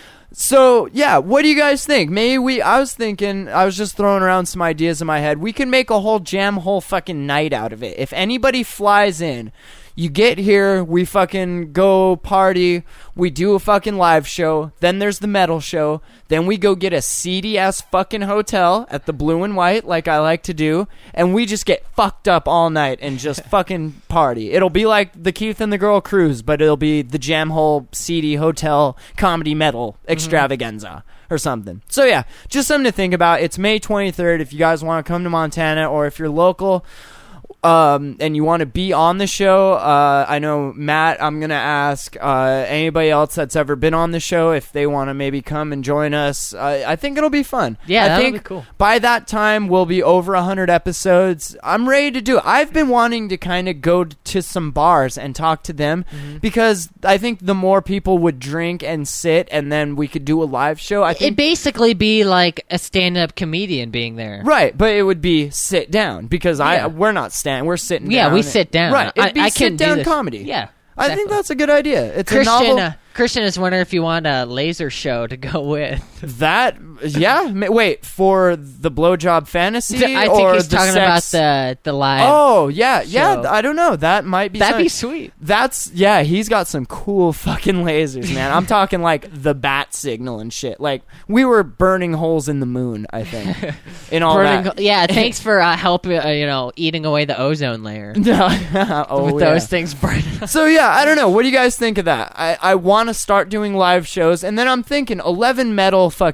So, yeah, what do you guys think? Maybe I was just throwing around some ideas in my head. We can make a whole Jam Hole fucking night out of it. If anybody flies in, you get here, we fucking go party, we do a fucking live show, then there's the metal show, then we go get a seedy-ass fucking hotel at the Blue and White, like I like to do, and we just get fucked up all night and just fucking party. It'll be like the Keith and the Girl cruise, but it'll be the Jam Hole seedy hotel comedy metal extravaganza or something. So yeah, just something to think about. It's May 23rd if you guys want to come to Montana, or if you're local, and you want to be on the show. I know Matt, I'm going to ask anybody else that's ever been on the show if they want to maybe come and join us. I think it'll be fun. Yeah, that'll be cool. By that time, we'll be over 100 episodes. I'm ready to do it. I've been wanting to kind of go to some bars and talk to them because I think the more people would drink and sit, and then we could do a live show. It'd basically be like a stand-up comedian being there. Right, but it would be sit down because we're not standing. We're sitting down. Yeah, we sit down. Right. It'd be sit-down comedy. Yeah. I think that's a good idea. It's a novel. Christian is wondering if you want a laser show to go with. That, yeah. Wait, for the blowjob fantasy? I think he's talking about the live. Oh, yeah. Yeah, I don't know. That might be That'd be sweet. He's got some cool fucking lasers, man. I'm talking like the bat signal and shit. Like, we were burning holes in the moon, I think. In all that. Yeah, thanks for helping, eating away the ozone layer. With those things burning. So, yeah, I don't know. What do you guys think of that? I want to start doing live shows, and then I'm thinking 11 metal fucking bands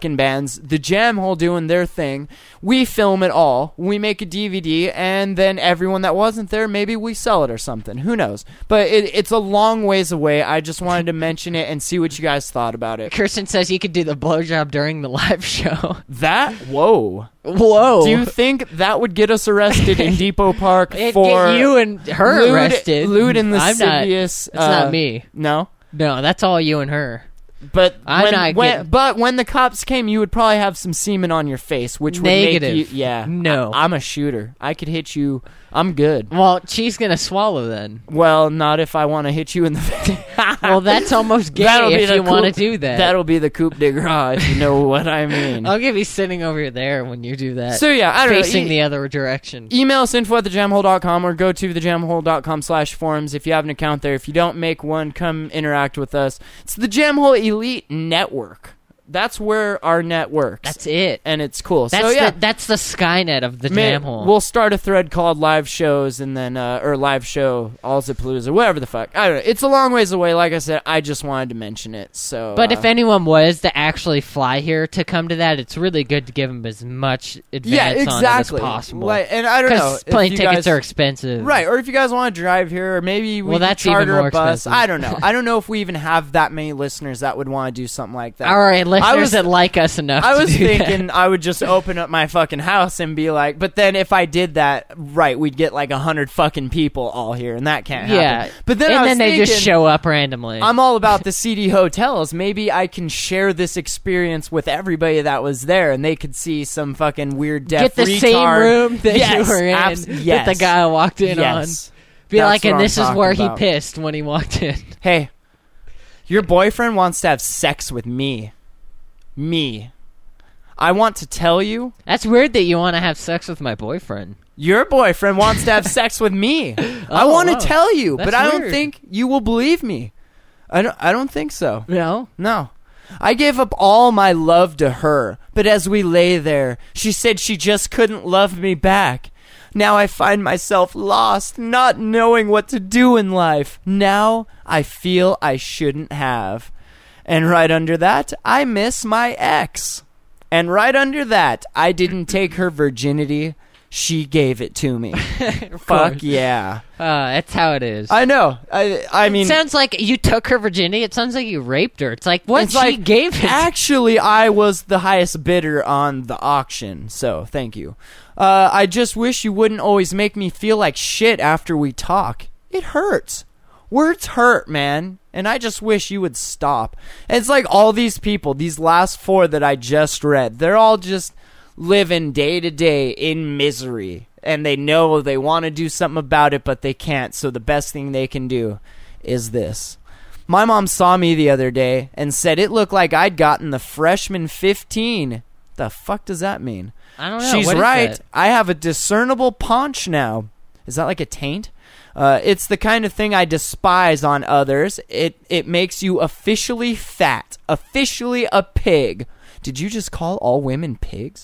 friends, the Jam Hole, doing their thing. We film it all. We make a DVD, and then everyone that wasn't there, maybe we sell it or something. Who knows? But it's a long ways away. I just wanted to mention it and see what you guys thought about it. Kirsten says he could do the blowjob during the live show. That? Whoa. Whoa. Do you think that would get us arrested in Depot Park It'd for... get you and her arrested. Lewd and lascivious... It's not me. No? No, that's all you and her. But when the cops came, you would probably have some semen on your face, which would make you... Yeah. No. I'm a shooter. I could hit you... I'm good. Well, she's going to swallow then. Well, not if I want to hit you in the face. Well, that's almost gay if you want to do that. That'll be the coup de grace, if you know what I mean. I'll be sitting over there when you do that. So, yeah, I don't know. Facing the other direction. Email us info@thejamhole.com or go to thejamhole.com/forums if you have an account there. If you don't make one, come interact with us. It's the Jam Hole Elite Network. That's where our net works. That's it. And it's cool. That's the Skynet of the Jam Hole. We'll start a thread called Live Shows and then, or Live Show Allzapalooza, whatever the fuck. I don't know. It's a long ways away. Like I said, I just wanted to mention it. So, but if anyone was to actually fly here to come to that, it's really good to give them as much advance on it as possible. And I don't know. Because plane tickets are expensive. Right. Or if you guys want to drive here, or maybe we can charter a bus. Expensive. I don't know. I don't know if we even have that many listeners that would want to do something like that. All right, listeners that like us enough. I was thinking I would just open up my fucking house and be like, but then if I did that, right, we'd get like 100 fucking people all here, and that can't happen. Yeah, but then they just show up randomly. I'm all about the seedy hotels. Maybe I can share this experience with everybody that was there, and they could see some fucking weird deaf Get the retard. Same room that you were in yes. that the guy walked in on. Be That's like, and this is where about. he pissed when he walked in. Hey, your boyfriend wants to have sex with me. I want to tell you. That's weird that you want to have sex with my boyfriend. Your boyfriend wants to have sex with me. I want to tell you, but I don't think you will believe me. I don't think so. No. I gave up all my love to her, but as we lay there, she said she just couldn't love me back. Now I find myself lost, not knowing what to do in life. Now I feel I shouldn't have. And right under that, I miss my ex. And right under that, I didn't take her virginity. She gave it to me. Fuck yeah. That's how it is. I know. I mean... It sounds like you took her virginity. It sounds like you raped her. It's like, what? She gave it. Actually, I was the highest bidder on the auction, so thank you. I just wish you wouldn't always make me feel like shit after we talk. It hurts. Words hurt, man. And I just wish you would stop. And it's like all these people, these last 4 that I just read, they're all just living day to day in misery. And they know they want to do something about it, but they can't. So the best thing they can do is this. My mom saw me the other day and said it looked like I'd gotten the freshman 15. The fuck does that mean? I don't know. She's right. I have a discernible paunch now. Is that like a taint? It's the kind of thing I despise on others. It makes you officially fat, officially a pig. Did you just call all women pigs?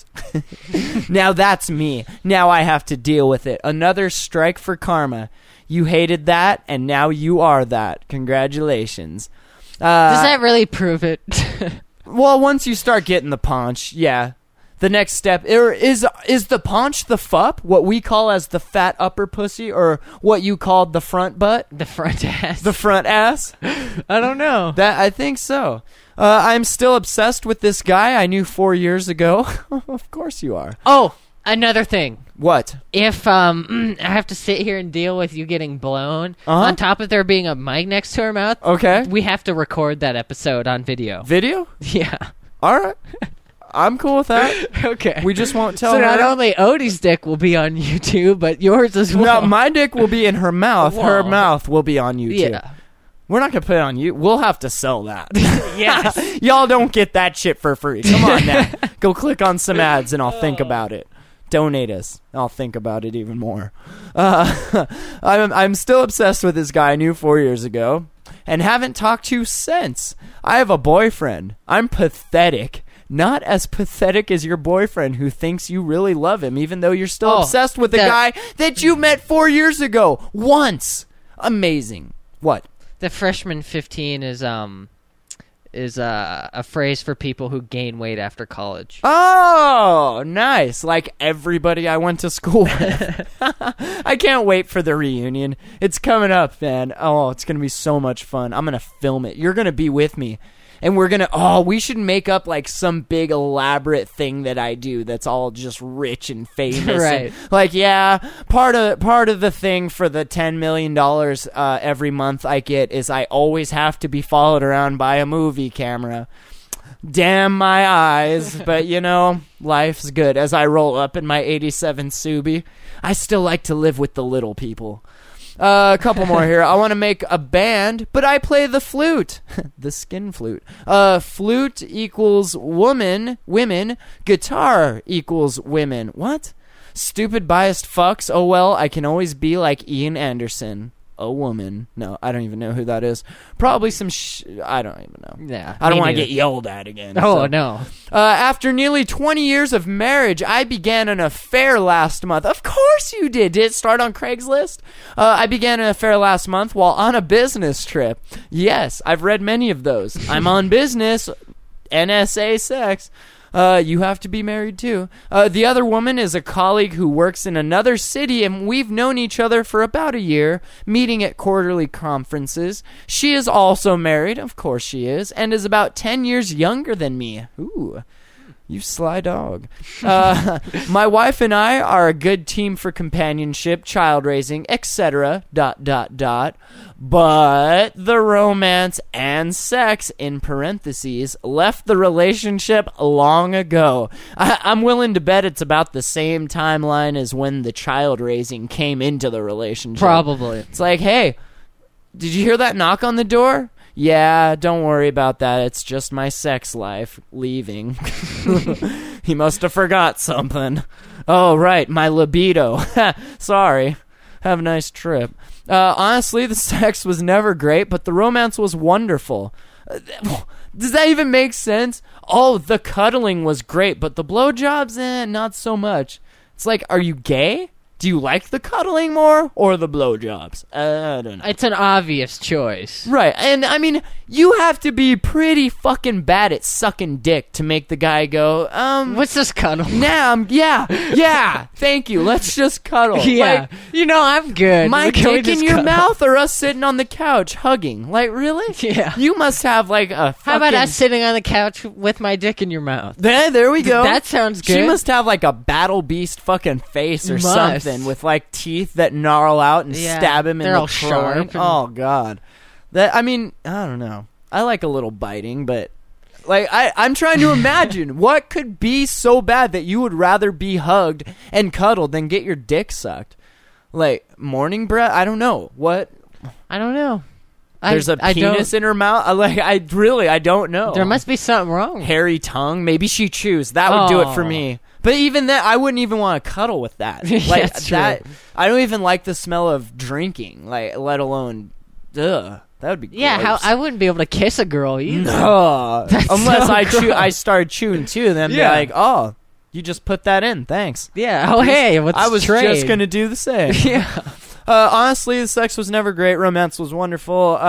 Now that's me. Now I have to deal with it. Another strike for karma. You hated that, and now you are that. Congratulations. Does that really prove it? Well, once you start getting the paunch, yeah. The next step is the paunch the fup, what we call as the fat upper pussy, or what you called the front butt? The front ass. The front ass? I don't know. I think so. I'm still obsessed with this guy I knew 4 years ago. Of course you are. Oh, another thing. What? If I have to sit here and deal with you getting blown, on top of there being a mic next to her mouth, okay, we have to record that episode on video. Video? Yeah. All right. I'm cool with that. Okay. We just won't tell her. So not only Odie's dick will be on YouTube, but yours as well. No, my dick will be in her mouth. Whoa. Her mouth will be on YouTube. Yeah. We're not going to put it on you. We'll have to sell that. Yes. Y'all don't get that shit for free. Come on now. Go click on some ads and I'll think about it. Donate us. I'll think about it even more. I'm still obsessed with this guy I knew 4 years ago and haven't talked to since. I have a boyfriend. I'm pathetic. Not as pathetic as your boyfriend who thinks you really love him, even though you're still obsessed with the guy that you met 4 years ago. Once. Amazing. What? The freshman 15 is is a phrase for people who gain weight after college. Oh, nice. Like everybody I went to school with. I can't wait for the reunion. It's coming up, man. Oh, it's going to be so much fun. I'm going to film it. You're going to be with me. And we're going to, we should make up like some big elaborate thing that I do that's all just rich and famous. Right. And, like, yeah, part of the thing for the $10 million every month I get is I always have to be followed around by a movie camera. Damn my eyes. But, life's good. As I roll up in my 87 Subi, I still like to live with the little people. A couple more here. I want to make a band, but I play the flute. The skin flute. Flute equals women. Guitar equals women. What? Stupid biased fucks. Oh well, I can always be like Ian Anderson. A woman. No, I don't even know who that is. Probably some I don't even know. Yeah. I don't want to get yelled at again. Oh, no. After nearly 20 years of marriage, I began an affair last month. Of course you did. Did it start on Craigslist? I began an affair last month while on a business trip. Yes, I've read many of those. I'm on business. NSA sex. You have to be married too. The other woman is a colleague who works in another city, and we've known each other for about a year, meeting at quarterly conferences. She is also married, of course she is, and is about 10 years younger than me. Ooh. You sly dog. My wife and I are a good team for companionship, child raising, etc. ... But the romance and sex, in parentheses, left the relationship long ago. I'm willing to bet it's about the same timeline as when the child raising came into the relationship. Probably. It's like, hey, did you hear that knock on the door? Yeah, don't worry about that. It's just my sex life leaving. He must have forgot something. Oh, right, my libido. Sorry. Have a nice trip. Honestly, the sex was never great, but the romance was wonderful. Does that even make sense? Oh, the cuddling was great, but the blowjobs, not so much. It's like, are you gay? Do you like the cuddling more or the blowjobs? I don't know. It's an obvious choice. Right. And, I mean, you have to be pretty fucking bad at sucking dick to make the guy go, what's this cuddle? Nah, yeah, thank you. Let's just cuddle. Yeah. Like, I'm good. My dick in your mouth or us sitting on the couch hugging? Like, really? Yeah. You must have, like, a fucking... How about us sitting on the couch with my dick in your mouth? There we go. That sounds good. She must have, like, a battle beast fucking face or something with, like, teeth that gnarl out and stab him in the sharp. Oh, God. I don't know. I like a little biting, but... Like, I'm trying to imagine what could be so bad that you would rather be hugged and cuddled than get your dick sucked. Like, morning breath? I don't know. What? I don't know. There's a penis in her mouth? I don't know. There must be something wrong. Hairy tongue? Maybe she chews. That would do it for me. But even that, I wouldn't even want to cuddle with that. Like, that's true. I don't even like the smell of drinking, like, let alone, ugh. That would be gross. Yeah, I wouldn't be able to kiss a girl either. No. Unless I started chewing too, then be like, oh, you just put that in, thanks. Yeah, hey, what's I was trade? Just going to do the same. Yeah. Honestly, the sex was never great. Romance was wonderful.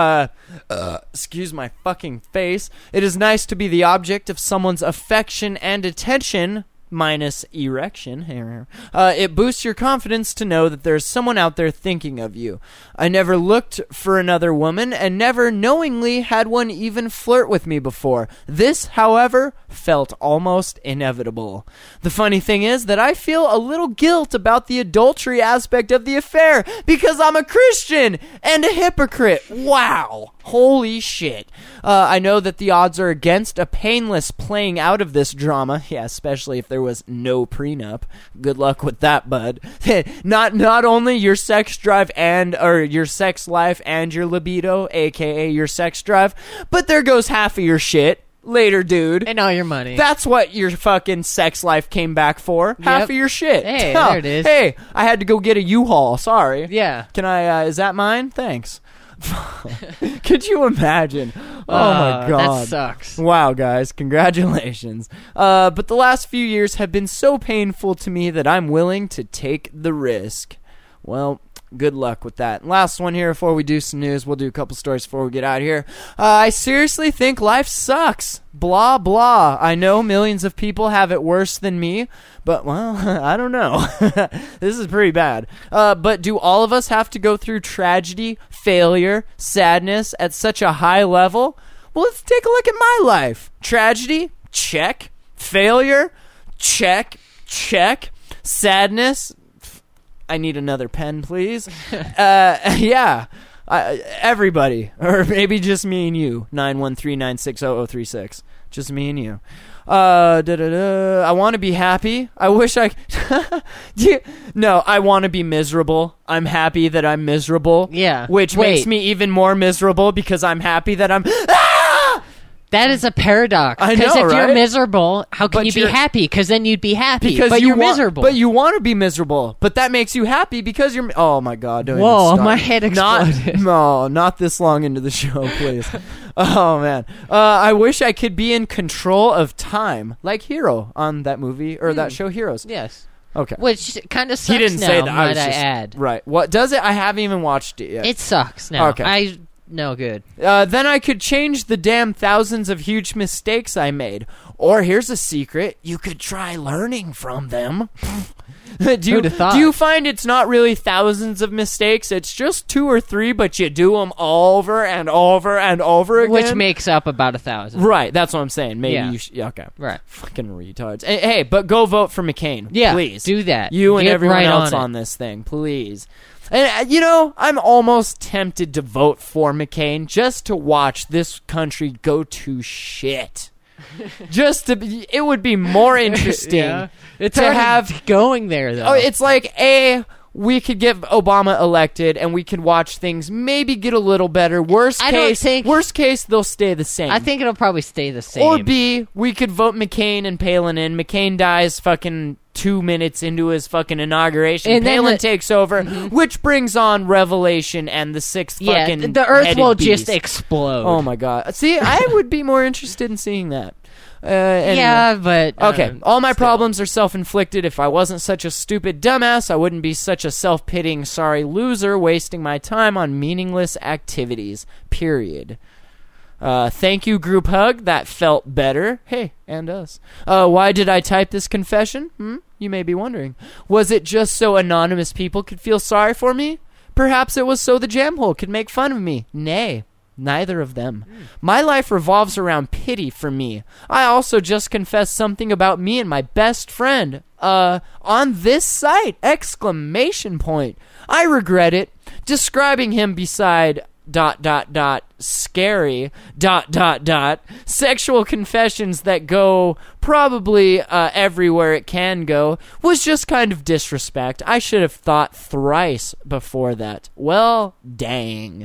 Excuse my fucking face. It is nice to be the object of someone's affection and attention. Minus erection. It boosts your confidence to know that there's someone out there thinking of you. I never looked for another woman and never knowingly had one even flirt with me before. This, however, felt almost inevitable. The funny thing is that I feel a little guilt about the adultery aspect of the affair because I'm a Christian and a hypocrite. Wow. Holy shit. I know that the odds are against a painless playing out of this drama. Yeah, especially if there was no prenup. Good luck with that, bud. Not only your sex drive or your sex life and your libido, aka your sex drive, but there goes half of your shit. Later, dude. And all your money. That's what your fucking sex life came back for. Yep. Half of your shit. Hey, there it is. Hey, I had to go get a U-Haul. Sorry. Yeah. Can I, is that mine? Thanks. Could you imagine? Oh my God. That sucks. Wow, guys. Congratulations. But the last few years have been so painful to me that I'm willing to take the risk. Well, Good luck with that. Last one here before we do some news. We'll do a couple stories before we get out of here. I seriously think life sucks. Blah, blah. I know millions of people have it worse than me, but, well, I don't know. This is pretty bad. But do all of us have to go through tragedy, failure, sadness at such a high level? Well, let's take a look at my life. Tragedy? Check. Failure? Check. Sadness? I need another pen, please. Yeah. Everybody. Or maybe just me and you. 913-960-0036. Just me and you. I want to be happy. I wish I... No, I want to be miserable. I'm happy that I'm miserable. Yeah. Which makes me even more miserable because I'm happy that I'm... That is a paradox. Because if you're miserable, how can you be happy? Because then you'd be happy, but you're miserable. But you want to be miserable. But that makes you happy because you're... Oh, my God. Don't Whoa, even start. my head exploded. Not this long into the show, please. Oh, man. I wish I could be in control of time, like Hero on that movie, or that show, Heroes. Yes. Okay. Which kind of sucks. He didn't say that. Might I add. Right. What does it? I haven't even watched it yet. It sucks now. Okay. No good. Then I could change the damn thousands of huge mistakes I made. Or here's a secret. You could try learning from them. Do you find it's not really thousands of mistakes? It's just 2 or 3, but you do them over and over and over again? Which makes up about 1,000. Right, that's what I'm saying. Maybe you should... Okay. Right. Fucking retards. Hey, but go vote for McCain. Yeah, please. do that. You and everyone else on this thing, please. And, I'm almost tempted to vote for McCain just to watch this country go to shit. It would be more interesting It's to have going there, though. Oh, it's like, we could get Obama elected and we could watch things maybe get a little better. Worst case, they'll stay the same. I think it'll probably stay the same. Or B, we could vote McCain and Palin in. McCain dies fucking 2 minutes into his fucking inauguration. And Palin takes over, which brings on Revelation and the 6th fucking the Earth will beast. just explode. Oh my God. See, I would be more interested in seeing that. Anyway. Yeah, but... okay, all my problems are self-inflicted. If I wasn't such a stupid dumbass, I wouldn't be such a self-pitying sorry loser wasting my time on meaningless activities. Period. Thank you, group hug. That felt better. Hey, and us. Why did I type this confession? You may be wondering. Was it just so anonymous people could feel sorry for me? Perhaps it was so the Jamhole could make fun of me. Nay. Neither of them. My life revolves around pity for me. I also just confessed something about me and my best friend. On this site! ! I regret it. Describing him beside ... scary ... sexual confessions that go probably everywhere it can go was just kind of disrespect. I should have thought thrice before that. Well, dang.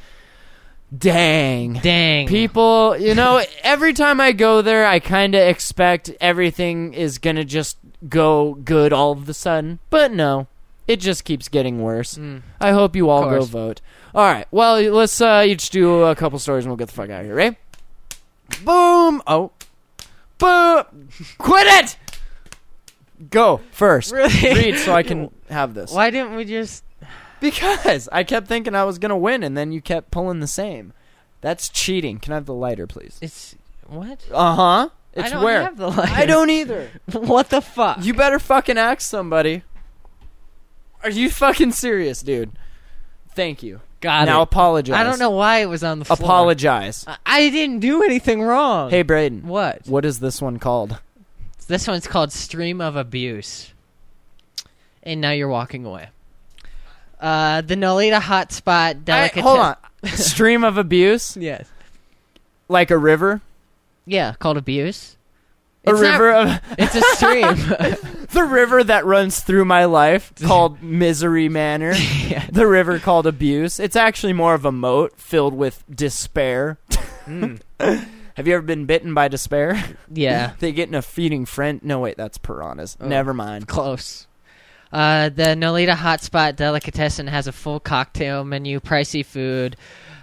People, every time I go there, I kind of expect everything is going to just go good all of a sudden. But no, it just keeps getting worse. I hope you all go vote. All right, well, let's each do a couple stories and we'll get the fuck out of here, right? Boom! Oh. Boom! Quit it! Go first. Really? Read so I can have this. Why didn't we just... Because I kept thinking I was going to win, and then you kept pulling the same. That's cheating. Can I have the lighter, please? It's... What? Uh-huh. I don't have the lighter. I don't either. What the fuck? You better fucking ask somebody. Are you fucking serious, dude? Thank you. Now apologize. I don't know why it was on the floor. Apologize. I didn't do anything wrong. Hey, Braden. What? What is this one called? This one's called Stream of Abuse. And now you're walking away. The Nolita Hotspot Delicatessen. Hold on. Stream of abuse? Yes. Like a river? Yeah, called Abuse. It's a stream. The river that runs through my life called Misery Manor. Yeah. The river called Abuse. It's actually more of a moat filled with despair. Have you ever been bitten by despair? Yeah. They get in a feeding friend. No, wait, that's piranhas. Oh, never mind. Close. The Nolita Hotspot Delicatessen has a full cocktail menu, pricey food,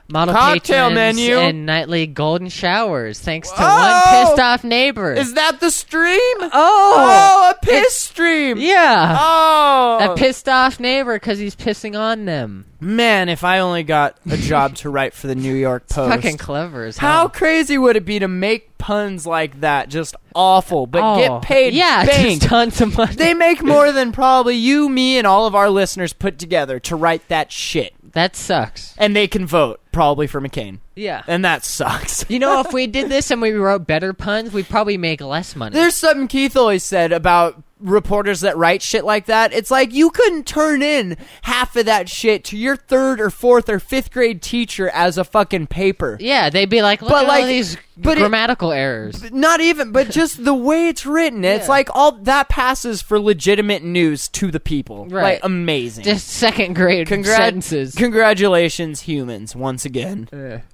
model cocktail patrons menu and nightly golden showers thanks to one pissed off neighbor. Is that the stream? Oh, a piss stream. Yeah. Oh, a pissed off neighbor because he's pissing on them. Man, if I only got a job to write for the New York Post. Fucking clever as hell. How crazy would it be to make puns like that just awful, but get paid just tons of money. They make more than probably you, me, and all of our listeners put together to write that shit. That sucks. And they can vote, probably, for McCain. Yeah. And that sucks. You know, if we did this and we wrote better puns, we'd probably make less money. There's something Keith always said about reporters that write shit like that. It's like you couldn't turn in half of that shit to your 3rd or 4th or 5th grade teacher as a fucking paper. Yeah, they'd be like, look at all these grammatical errors. Not even, but just the way it's written. It's like all that passes for legitimate news to the people. Right. Like, amazing. Just 2nd grade sentences. Congratulations, humans, once again.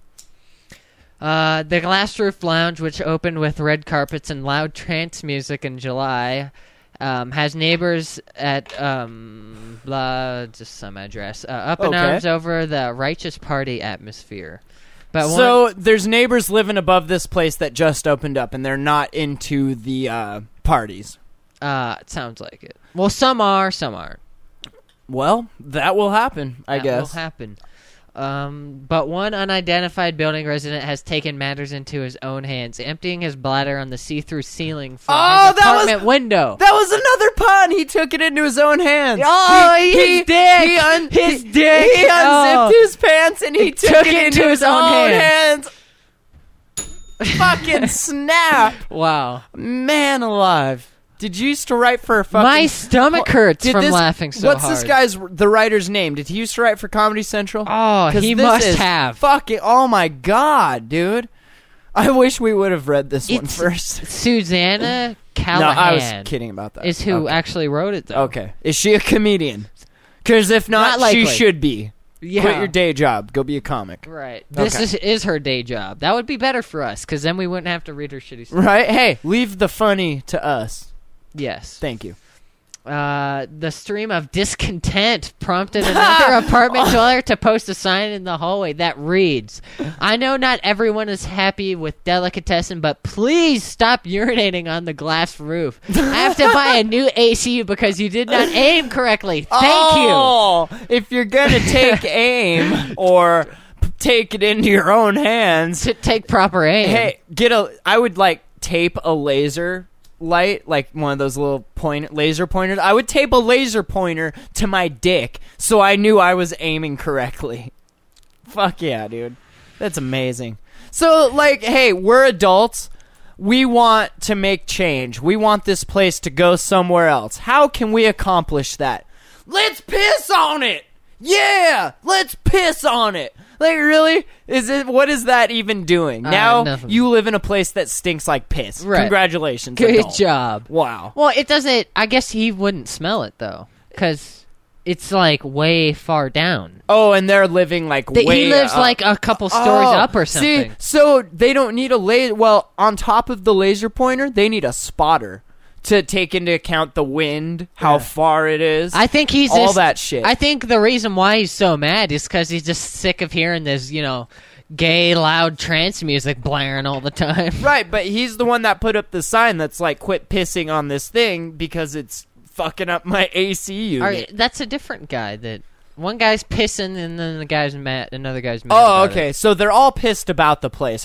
The Glass Roof Lounge, which opened with red carpets and loud trance music in July, has neighbors at just some address up in arms over the Righteous Party atmosphere. But there's neighbors living above this place that just opened up, and they're not into the parties. It sounds like it. Well, some are, some aren't. Well, that will happen, I guess. That will happen. But one unidentified building resident has taken matters into his own hands, emptying his bladder on the see-through ceiling from his apartment window. That was another pun. He took it into his own hands. Oh, his dick! His dick! He unzipped his pants and he took it into his own hands. Fucking snap! Wow, man alive. Did you used to write for a fucking... My stomach hurts from laughing so hard. What's this the writer's name? Did he used to write for Comedy Central? Oh, he must have. Fucking, oh my God, dude. I wish we would have read this one first. Susanna Callahan. No, I was kidding about that. Is who actually wrote it, though. Okay. Is she a comedian? Because if not she should be. Yeah. Quit your day job. Go be a comic. Right. This is her day job. That would be better for us, because then we wouldn't have to read her shitty stuff. Right? Hey, leave the funny to us. Yes. Thank you. The stream of discontent prompted another apartment dweller to post a sign in the hallway that reads, I know not everyone is happy with delicatessen, but please stop urinating on the glass roof. I have to buy a new AC because you did not aim correctly. Thank you. If you're going to take aim or take it into your own hands. To take proper aim. Hey, I would tape a laser light, like one of those little laser pointers. I would tape a laser pointer to my dick so I knew I was aiming correctly. Fuck yeah, dude. That's amazing. So, hey, we're adults. We want to make change. We want this place to go somewhere else. How can we accomplish that? Let's piss on it! Yeah! Let's piss on it! Really? What is that even doing? Now nothing. You live in a place that stinks like piss. Right. Congratulations. Good adult. job. Wow. Well, it doesn't... I guess he wouldn't smell it, though. Because it's, way far down. Oh, and they're living, way He lives, up. A couple stories up or something. See, so they don't need a laser... Well, on top of the laser pointer, they need a spotter to take into account the wind, how far it is. I think he's all that shit. I think the reason why he's so mad is because he's just sick of hearing this, gay, loud trance music blaring all the time. Right, but he's the one that put up the sign that's quit pissing on this thing because it's fucking up my AC unit. That's a different guy that... One guy's pissing, and then the guy's mad. Another guy's mad. Oh, okay. So they're all pissed about the place.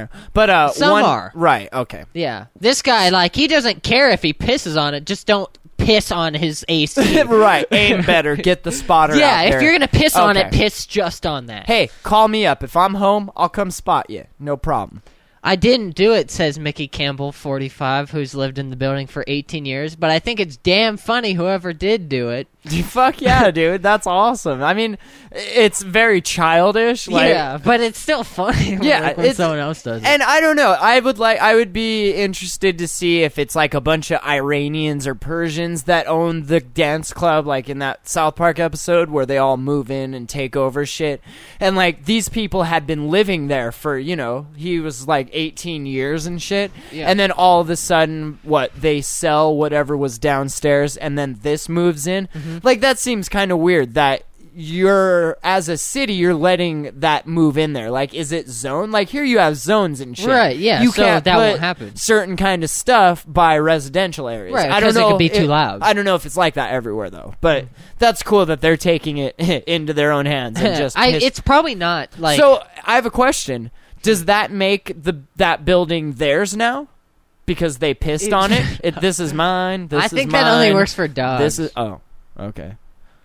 But some are. Right. Okay. Yeah. This guy, he doesn't care if he pisses on it. Just don't piss on his AC. Right. Aim better. Get the spotter. Yeah. out there. If you're gonna piss on it, piss just on that. Hey, call me up if I'm home. I'll come spot you. No problem. I didn't do it, says Mickey Campbell, 45, who's lived in the building for 18 years, but I think it's damn funny whoever did do it. Fuck yeah, dude. That's awesome. I mean, it's very childish. Yeah, but it's still funny when someone else does it. And I don't know. I would be interested to see if it's a bunch of Iranians or Persians that own the dance club, in that South Park episode where they all move in and take over shit. And, these people had been living there for, he was, 18 years and shit. Yeah. And then all of a sudden, they sell whatever was downstairs and then this moves in. Mm-hmm. That seems kind of weird that you're, as a city, you're letting that move in there. Like, is it zone? Like, here you have zones and shit. Right, yeah, You so can't that put won't happen. certain kind of stuff by residential areas. Right, I don't because it know could be too loud. I don't know if it's like that everywhere, though. But that's cool that they're taking it into their own hands and just... It's probably not, like... So, I have a question. Does that make that building theirs now? Because they pissed on it? This is mine. This I is think mine. that only works for dogs. This is... Oh, okay.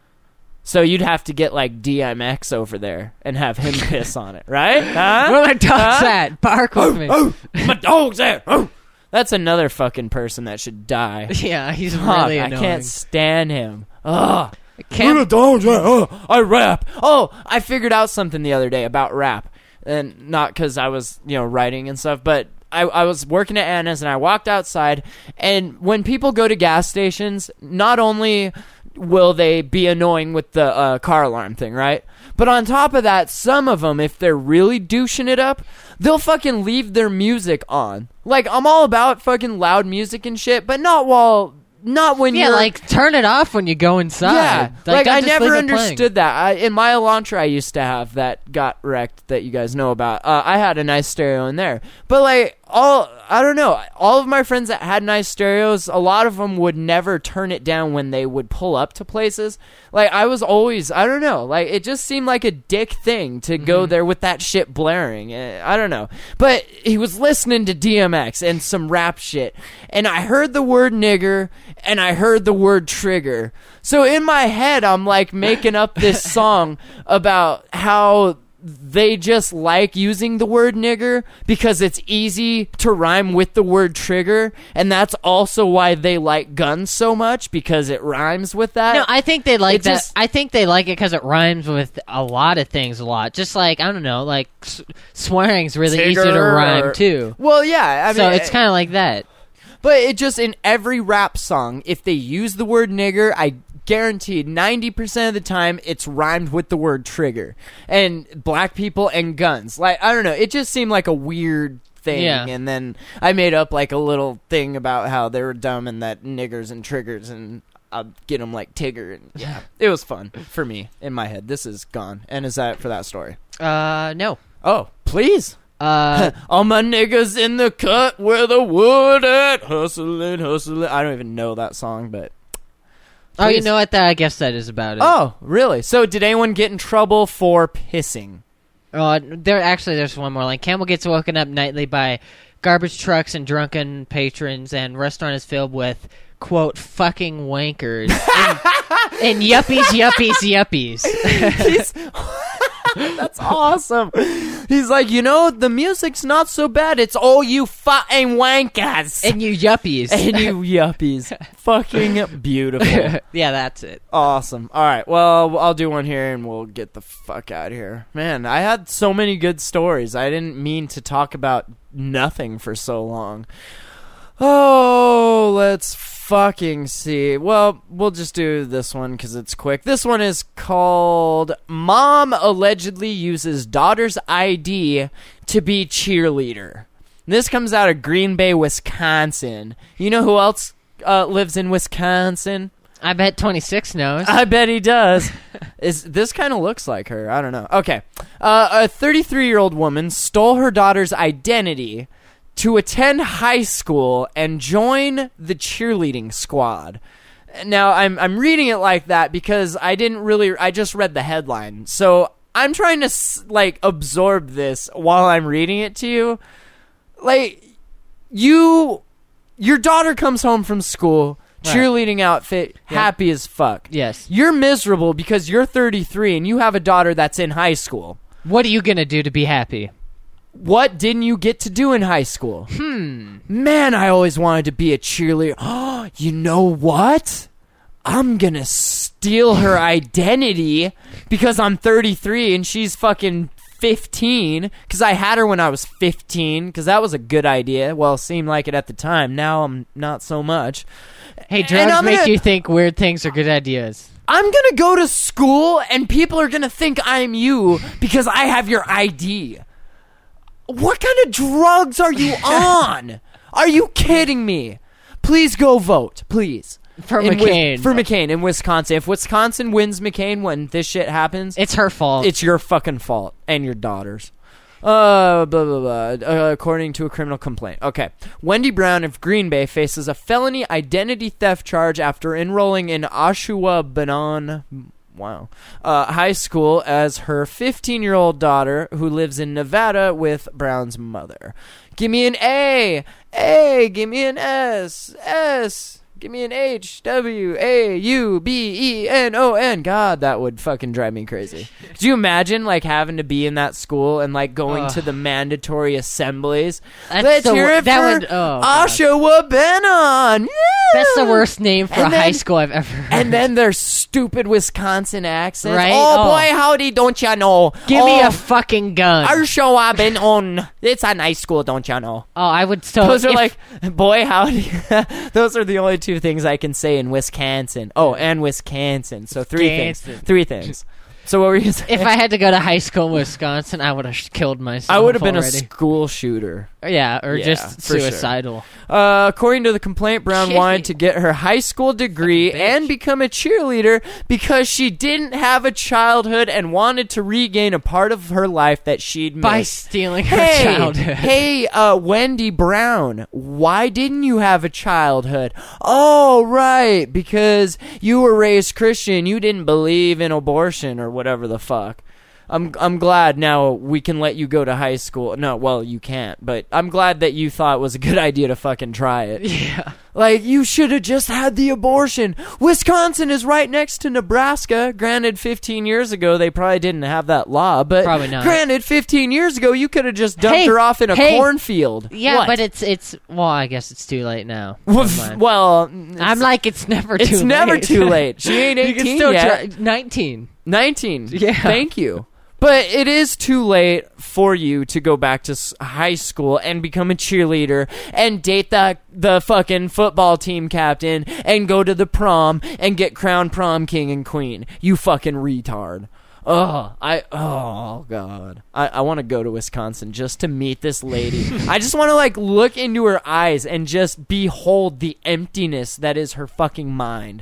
So you'd have to get, like, DMX over there and have him piss on it, right? Huh? Where my dog's at? Bark with me. Oh, my dog's there. Oh. That's another fucking person that should die. Yeah, he's Fuck, really I annoying. can't stand him. Ugh. Cam- Dog's there. Oh, I rap. Oh, I figured out something the other day about rap. And not because I was, writing and stuff, but I was working at Anna's and I walked outside, and when people go to gas stations, not only will they be annoying with the car alarm thing, right? But on top of that, some of them, if they're really douching it up, they'll fucking leave their music on. Like, I'm all about fucking loud music and shit, but not when Yeah, you're... like, turn it off when you go inside. Yeah, Like, I just never leave it playing. understood that. In my Elantra I used to have that got wrecked that you guys know about. I had a nice stereo in there. But, like, I don't know. All of my friends that had nice stereos, a lot of them would never turn it down when they would pull up to places. Like, I was always, I don't know. Like, it just seemed like a dick thing to go there with that shit blaring. I don't know. But he was listening to DMX and some rap shit. And I heard the word nigger and I heard the word trigger. So in my head, I'm like making up this song about how they just like using the word nigger because it's easy to rhyme with the word trigger, and that's also why they like guns so much, because it rhymes with that. No, I think they like It that. just- I think they like it because it rhymes with a lot of things a lot. Just like, I don't know, like swearing's really easy to Tigger rhyme or- too. Well, yeah, I mean, So it's kind of like that. but it just, in every rap song, if they use the word nigger, I guaranteed 90% of the time it's rhymed with the word trigger. And black people and guns. Like, I don't know, it just seemed like a weird thing. Yeah. And then I made up like a little thing about how they were dumb and that niggers and triggers, and I'll get them like Tigger. And yeah, it was fun for me in my head. This is gone. And is that for that story? No. Oh, please. Uh, All my niggas in the cut where the wood at, hustling, hustling. I don't even know that song, but... oh, you Please. know what? I guess that is about it. Oh, really? So did anyone get in trouble for pissing? There's one more. Like, Campbell gets woken up nightly by garbage trucks and drunken patrons, and restaurant is filled with, quote, fucking wankers. and yuppies, yuppies, yuppies. That's awesome. He's like, the music's not so bad. It's all you fucking wankers. And you yuppies. And you yuppies. Fucking beautiful. Yeah, that's it. Awesome. All right. Well, I'll do one here and we'll get the fuck out of here. Man, I had so many good stories. I didn't mean to talk about nothing for so long. Oh, let's fucking see. Well, we'll just do this one because it's quick. This one is called Mom Allegedly Uses Daughter's ID to be Cheerleader. This comes out of Green Bay, Wisconsin. You know who else lives in Wisconsin? I bet 26 knows. I bet he does. This kind of looks like her. I don't know. Okay. A 33-year-old woman stole her daughter's identity to attend high school and join the cheerleading squad. Now, I'm reading it like that because I just read the headline. So I'm trying to, absorb this while I'm reading it to you. Like, your daughter comes home from school, Right. cheerleading outfit, happy as fuck. Yes. You're miserable because you're 33 and you have a daughter that's in high school. What are you going to do to be happy? What didn't you get to do in high school? Man, I always wanted to be a cheerleader. Oh, you know what? I'm gonna steal her identity because I'm 33 and she's fucking 15. Because I had her when I was 15. Because that was a good idea. Well, it seemed like it at the time. Now I'm not so much. Hey, And drugs I'm make gonna- you think weird things are good ideas. I'm gonna go to school and people are gonna think I'm you because I have your ID. What kind of drugs are you on? Are you kidding me? Please go vote, please. For McCain. For McCain in Wisconsin. If Wisconsin wins McCain when this shit happens, It's her fault. it's your fucking fault and your daughter's. Blah, blah, blah. According to a criminal complaint. Okay. Wendy Brown of Green Bay faces a felony identity theft charge after enrolling in Ashwaubenon high school as her 15-year-old daughter who lives in Nevada with Brown's mother. Give me an A. Give me an S. Give me an HWAUBENON. God, that would fucking drive me crazy. Could you imagine like having to be in that school and like going to the mandatory assemblies? Let's hear it for Ashwaubenon. That's the worst name for And a high then- school I've ever heard. And then their stupid Wisconsin accents. Right? Oh, Oh. boy, howdy, don't ya know? Give me a fucking gun. Ashwaubenon. It's a nice school, don't ya know? Oh, I would so. Those are if- like, boy, howdy. Those are the only two things I can say in Wisconsin. Oh, and Wisconsin. So three things. So what were you saying? If I had to go to high school in Wisconsin, I would have killed myself. I would have been a already. school shooter. Yeah, or Yeah, just for sure. suicidal. According to the complaint, Brown wanted to get her high school degree Fucking bitch. and become a cheerleader because she didn't have a childhood and wanted to regain a part of her life that she'd missed. By stealing her childhood. Hey, Wendy Brown, why didn't you have a childhood? Oh, right, because you were raised Christian. You didn't believe in abortion or whatever the fuck. I'm glad now we can let you go to high school. No, well, you can't, but I'm glad that you thought it was a good idea to fucking try it. Yeah. Like, you should have just had the abortion. Wisconsin is right next to Nebraska. Granted, 15 years ago, they probably didn't have that law, but Probably not. granted, 15 years ago, you could have just dumped Hey, her off in a hey. cornfield. Yeah, What? but it's well, I guess it's too late now. Never mind. Well, I'm like, it's never too late. it's never too late. She ain't You can 18 still yet. try. 19. 19. Yeah. Thank you. But it is too late for you to go back to high school and become a cheerleader and date the fucking football team captain and go to the prom and get crowned prom king and queen. You fucking retard. Oh God. I want to go to Wisconsin just to meet this lady. I just want to like look into her eyes and just behold the emptiness that is her fucking mind.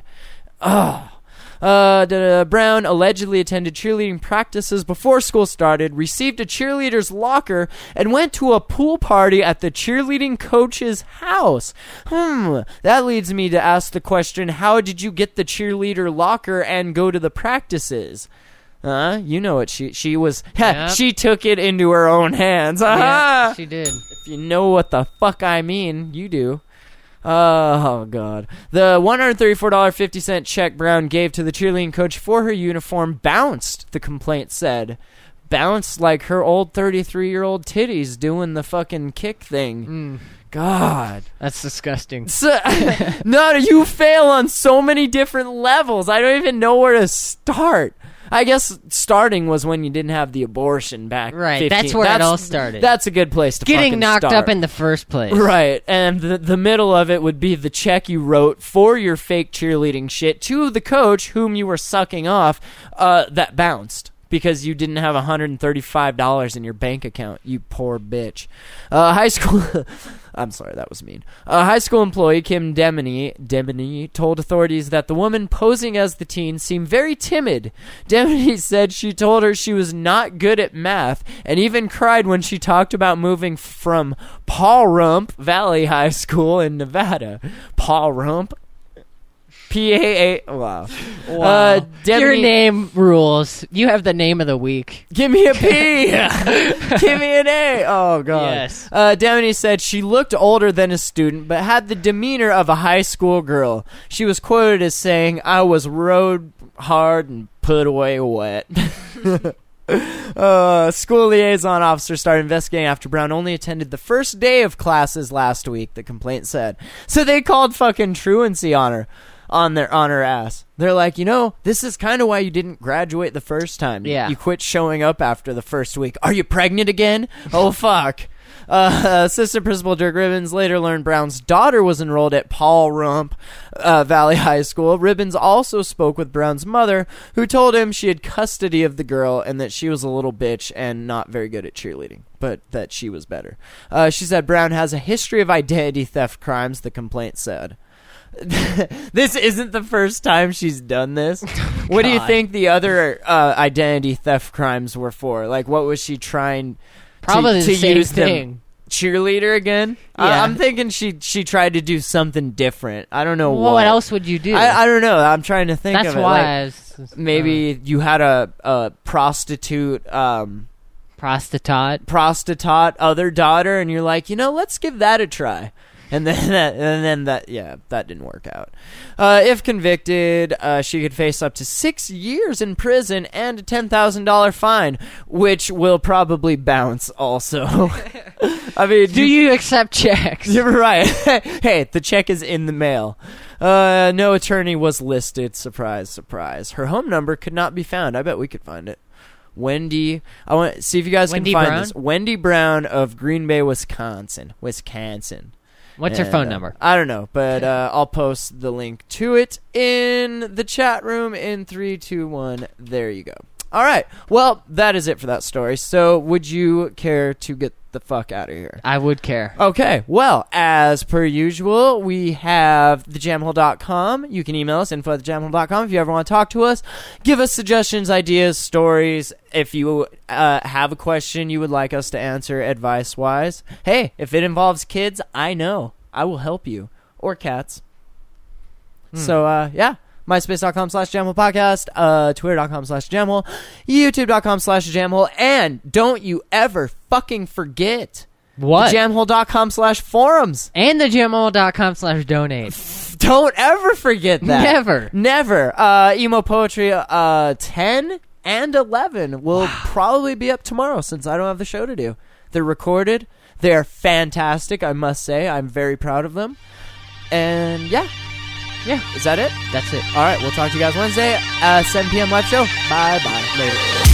Brown allegedly attended cheerleading practices before school started, received a cheerleader's locker, and went to a pool party at the cheerleading coach's house. That leads me to ask the question, how did you get the cheerleader locker and go to the practices? You know what she was. Yep. She took it into her own hands. Yeah, she did. If you know what the fuck I mean, you do. Oh, God. The $134.50 check Brown gave to the cheerleading coach for her uniform bounced, the complaint said. Bounced like her old 33-year-old titties doing the fucking kick thing. God. That's disgusting. So, no, you fail on so many different levels. I don't even know where to start. I guess starting was when you didn't have the abortion back. Right, 15. that's where it all started. That's a good place to Getting fucking knocked start. up in the first place. Right, and the middle of it would be the check you wrote for your fake cheerleading shit to the coach whom you were sucking off that bounced because you didn't have $135 in your bank account, you poor bitch. High school... I'm sorry, that was mean. High school employee Kim Demeny told authorities that the woman posing as the teen seemed very timid. Demeny said she told her she was not good at math and even cried when she talked about moving from Pahrump Valley High School in Nevada. Pahrump? P-A-A... Wow. Wow. Your Demeny- name rules. You have the name of the week. Give me a P. Give me an A. Oh, God. Yes. Demeny said she looked older than a student, but had the demeanor of a high school girl. She was quoted as saying, "I was rode hard and put away wet." School liaison officer started investigating after Brown only attended the first day of classes last week, the complaint said. So they called fucking truancy on her. On her ass. They're like, this is kind of why you didn't graduate the first time. Yeah. You quit showing up after the first week. Are you pregnant again? Oh, fuck. Assistant Principal Dirk Ribbons later learned Brown's daughter was enrolled at Pahrump Valley High School. Ribbons also spoke with Brown's mother, who told him she had custody of the girl and that she was a little bitch and not very good at cheerleading, but that she was better. She said Brown has a history of identity theft crimes, the complaint said. This isn't the first time she's done this. What do you think the other identity theft crimes were for? Like, what was she trying Probably to the same use them? thing. Cheerleader again? Yeah. I'm thinking she tried to do something different. I don't know Well, what else would you do? I don't know. I'm trying to think That's of it. why Like, I was, maybe you had a prostitute prostitute other daughter, and you're like, let's give that a try. And then that didn't work out. If convicted, she could face up to 6 years in prison and a $10,000 fine, which will probably bounce also. I mean, Do you accept checks? You're right. Hey, the check is in the mail. No attorney was listed. Surprise, surprise. Her home number could not be found. I bet we could find it. Wendy, I want to see if you guys Wendy can find Brown? this. Wendy Brown of Green Bay, Wisconsin. What's her phone number? I don't know, but I'll post the link to it in the chat room in 3, 2, 1. There you go. All right. Well, that is it for that story. So would you care to get the fuck out of here? I would care. Okay. Well, as per usual, we have thejamhole.com. You can email us, info@thejamhole.com, if you ever want to talk to us. Give us suggestions, ideas, stories. If you have a question you would like us to answer advice-wise. Hey, if it involves kids, I know. I will help you. Or cats. So, yeah. MySpace.com/JamHolePodcast, Twitter.com/JamHole, YouTube.com/JamHole, and don't you ever fucking forget What? JamHole.com/forums. And the jamhole.com/donate. Don't ever forget that. Never. Emo Poetry 10 and 11 will probably be up tomorrow since I don't have the show to do. They're recorded. They're fantastic, I must say. I'm very proud of them. And yeah. Is that it? That's it. All right, we'll talk to you guys Wednesday, 7 p.m. live show. Bye-bye. Later.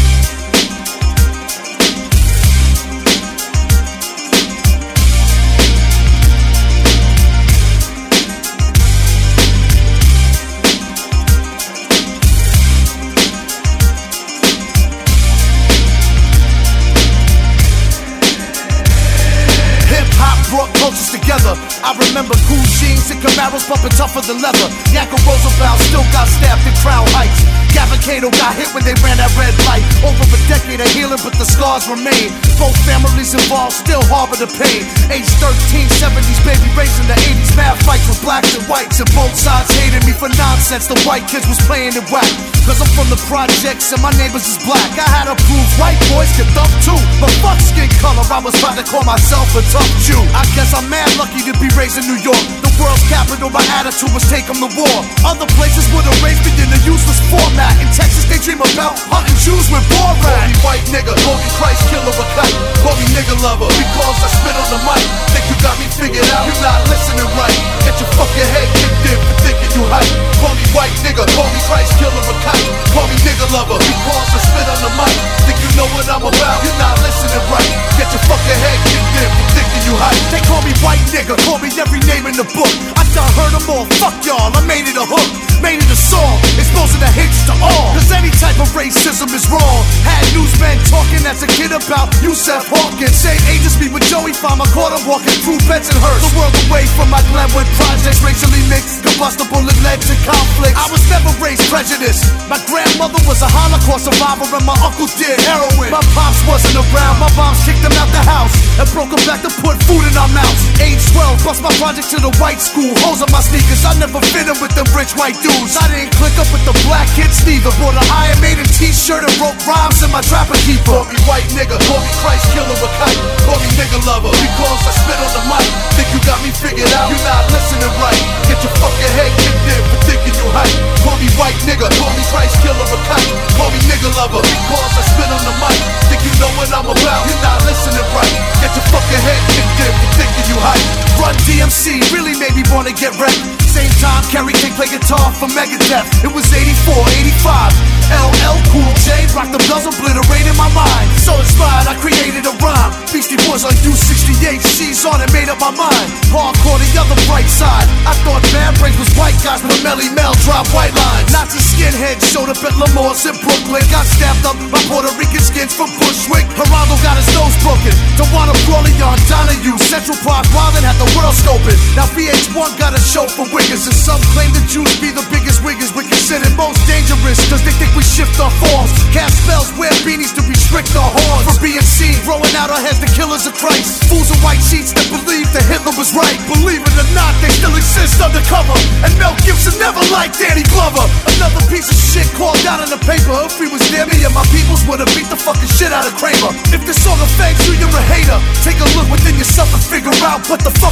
Brought cultures together. I remember cool jeans and Camaros bumping tougher than leather. Yanko Roosevelt still got stabbed in Crown Heights. Gavin Cato got hit when they ran that red light. Over a decade of healing, but the scars remain. Both families involved still harbor the pain. Age 13, 70s, baby raised in the 80s. Mad fights with blacks and whites, and both sides hated me for nonsense. The white kids was playing it whack. Cause I'm from the projects and my neighbors is black. I had to prove white boys could thump too. But fuck skin color, I was about to call myself a tough Jew. I guess I'm mad lucky to be raised in New York. The world's capital, my attitude was take them to war. Other places would have raised me in a useless format. In Texas, they dream about hunting Jews with Borat. Call me white nigga, call me Christ killer a kite. Call me nigga lover, because I spit on the mic. Think you got me figured out, you're not listening right. Get your fucking head kicked in for thinking you hype. Call me white nigga, call me Christ killer a kite. Call me nigga lover, because I spit on the mic. Think you know what I'm about, you're not listening right. Get your fucking head kicked in for thinking you hype. They call me white nigga, call me every name in the book. I done heard them all, fuck y'all, I made it a hook. Made it a song, exposing the hates to all. Cause any type of racism is wrong. Had newsmen talking as a kid about Yusef Hawkins. Same age as me with Joey Farmer, caught him walking through Bensonhurst. The world away from my Glenwood projects, racially mixed, combustible and led to conflict. I was never raised prejudiced. My grandmother was a Holocaust survivor and my uncle did heroin. My pops wasn't around, my moms kicked him out the house and broke him back to put food in our mouths. Age 12, bust my project to the white school. Holes on my sneakers, I never fit in with them rich white dudes. I didn't click up with the black kids neither. Bought a Iron Maiden t-shirt and wrote rhymes in my trapper keeper. Call me white nigga, call me Christ killer a kite. Call me nigga lover, because I spit on the mic. Think you got me figured out, you're not listening right. Get your fucking head kicked in for thinking you hype. Call me white nigga, call me Christ killer a kite. Call me nigga lover, because I spit on the mic. Think you know what I'm about, you're not listening right. Get your fucking head kicked in for thinking you hype. Run DMC really made me wanna get wrecked. Same time, Kerry King play guitar for Megadeth. It was 84, 85. LL Cool J rocked the bells, obliterated my mind. So inspired, I created a rhyme. Beastie Boys on U68, she's on it, made up my mind. Hardcore, the other bright side. I thought Bad Brains was white guys, but Melly Mel dropped white lines. Nazi skinheads showed up at Lamore's in Brooklyn. Got stabbed up by Puerto Rican skins from Bushwick. Geraldo got his nose broken. Tawana Brawley on Donahue. Central Park Wildin' had the world scoping. Now VH1 got a show for Wiggins and some Christ. Fools in white sheets that believe that Hitler was right. Believe it or not, they still exist undercover. And Mel Gibson never liked Danny Glover. Another piece of shit called out in the paper. If he was near me and my peoples would've beat the fucking shit out of Kramer. If this song offends you, you're a hater. Take a look within yourself and figure out what the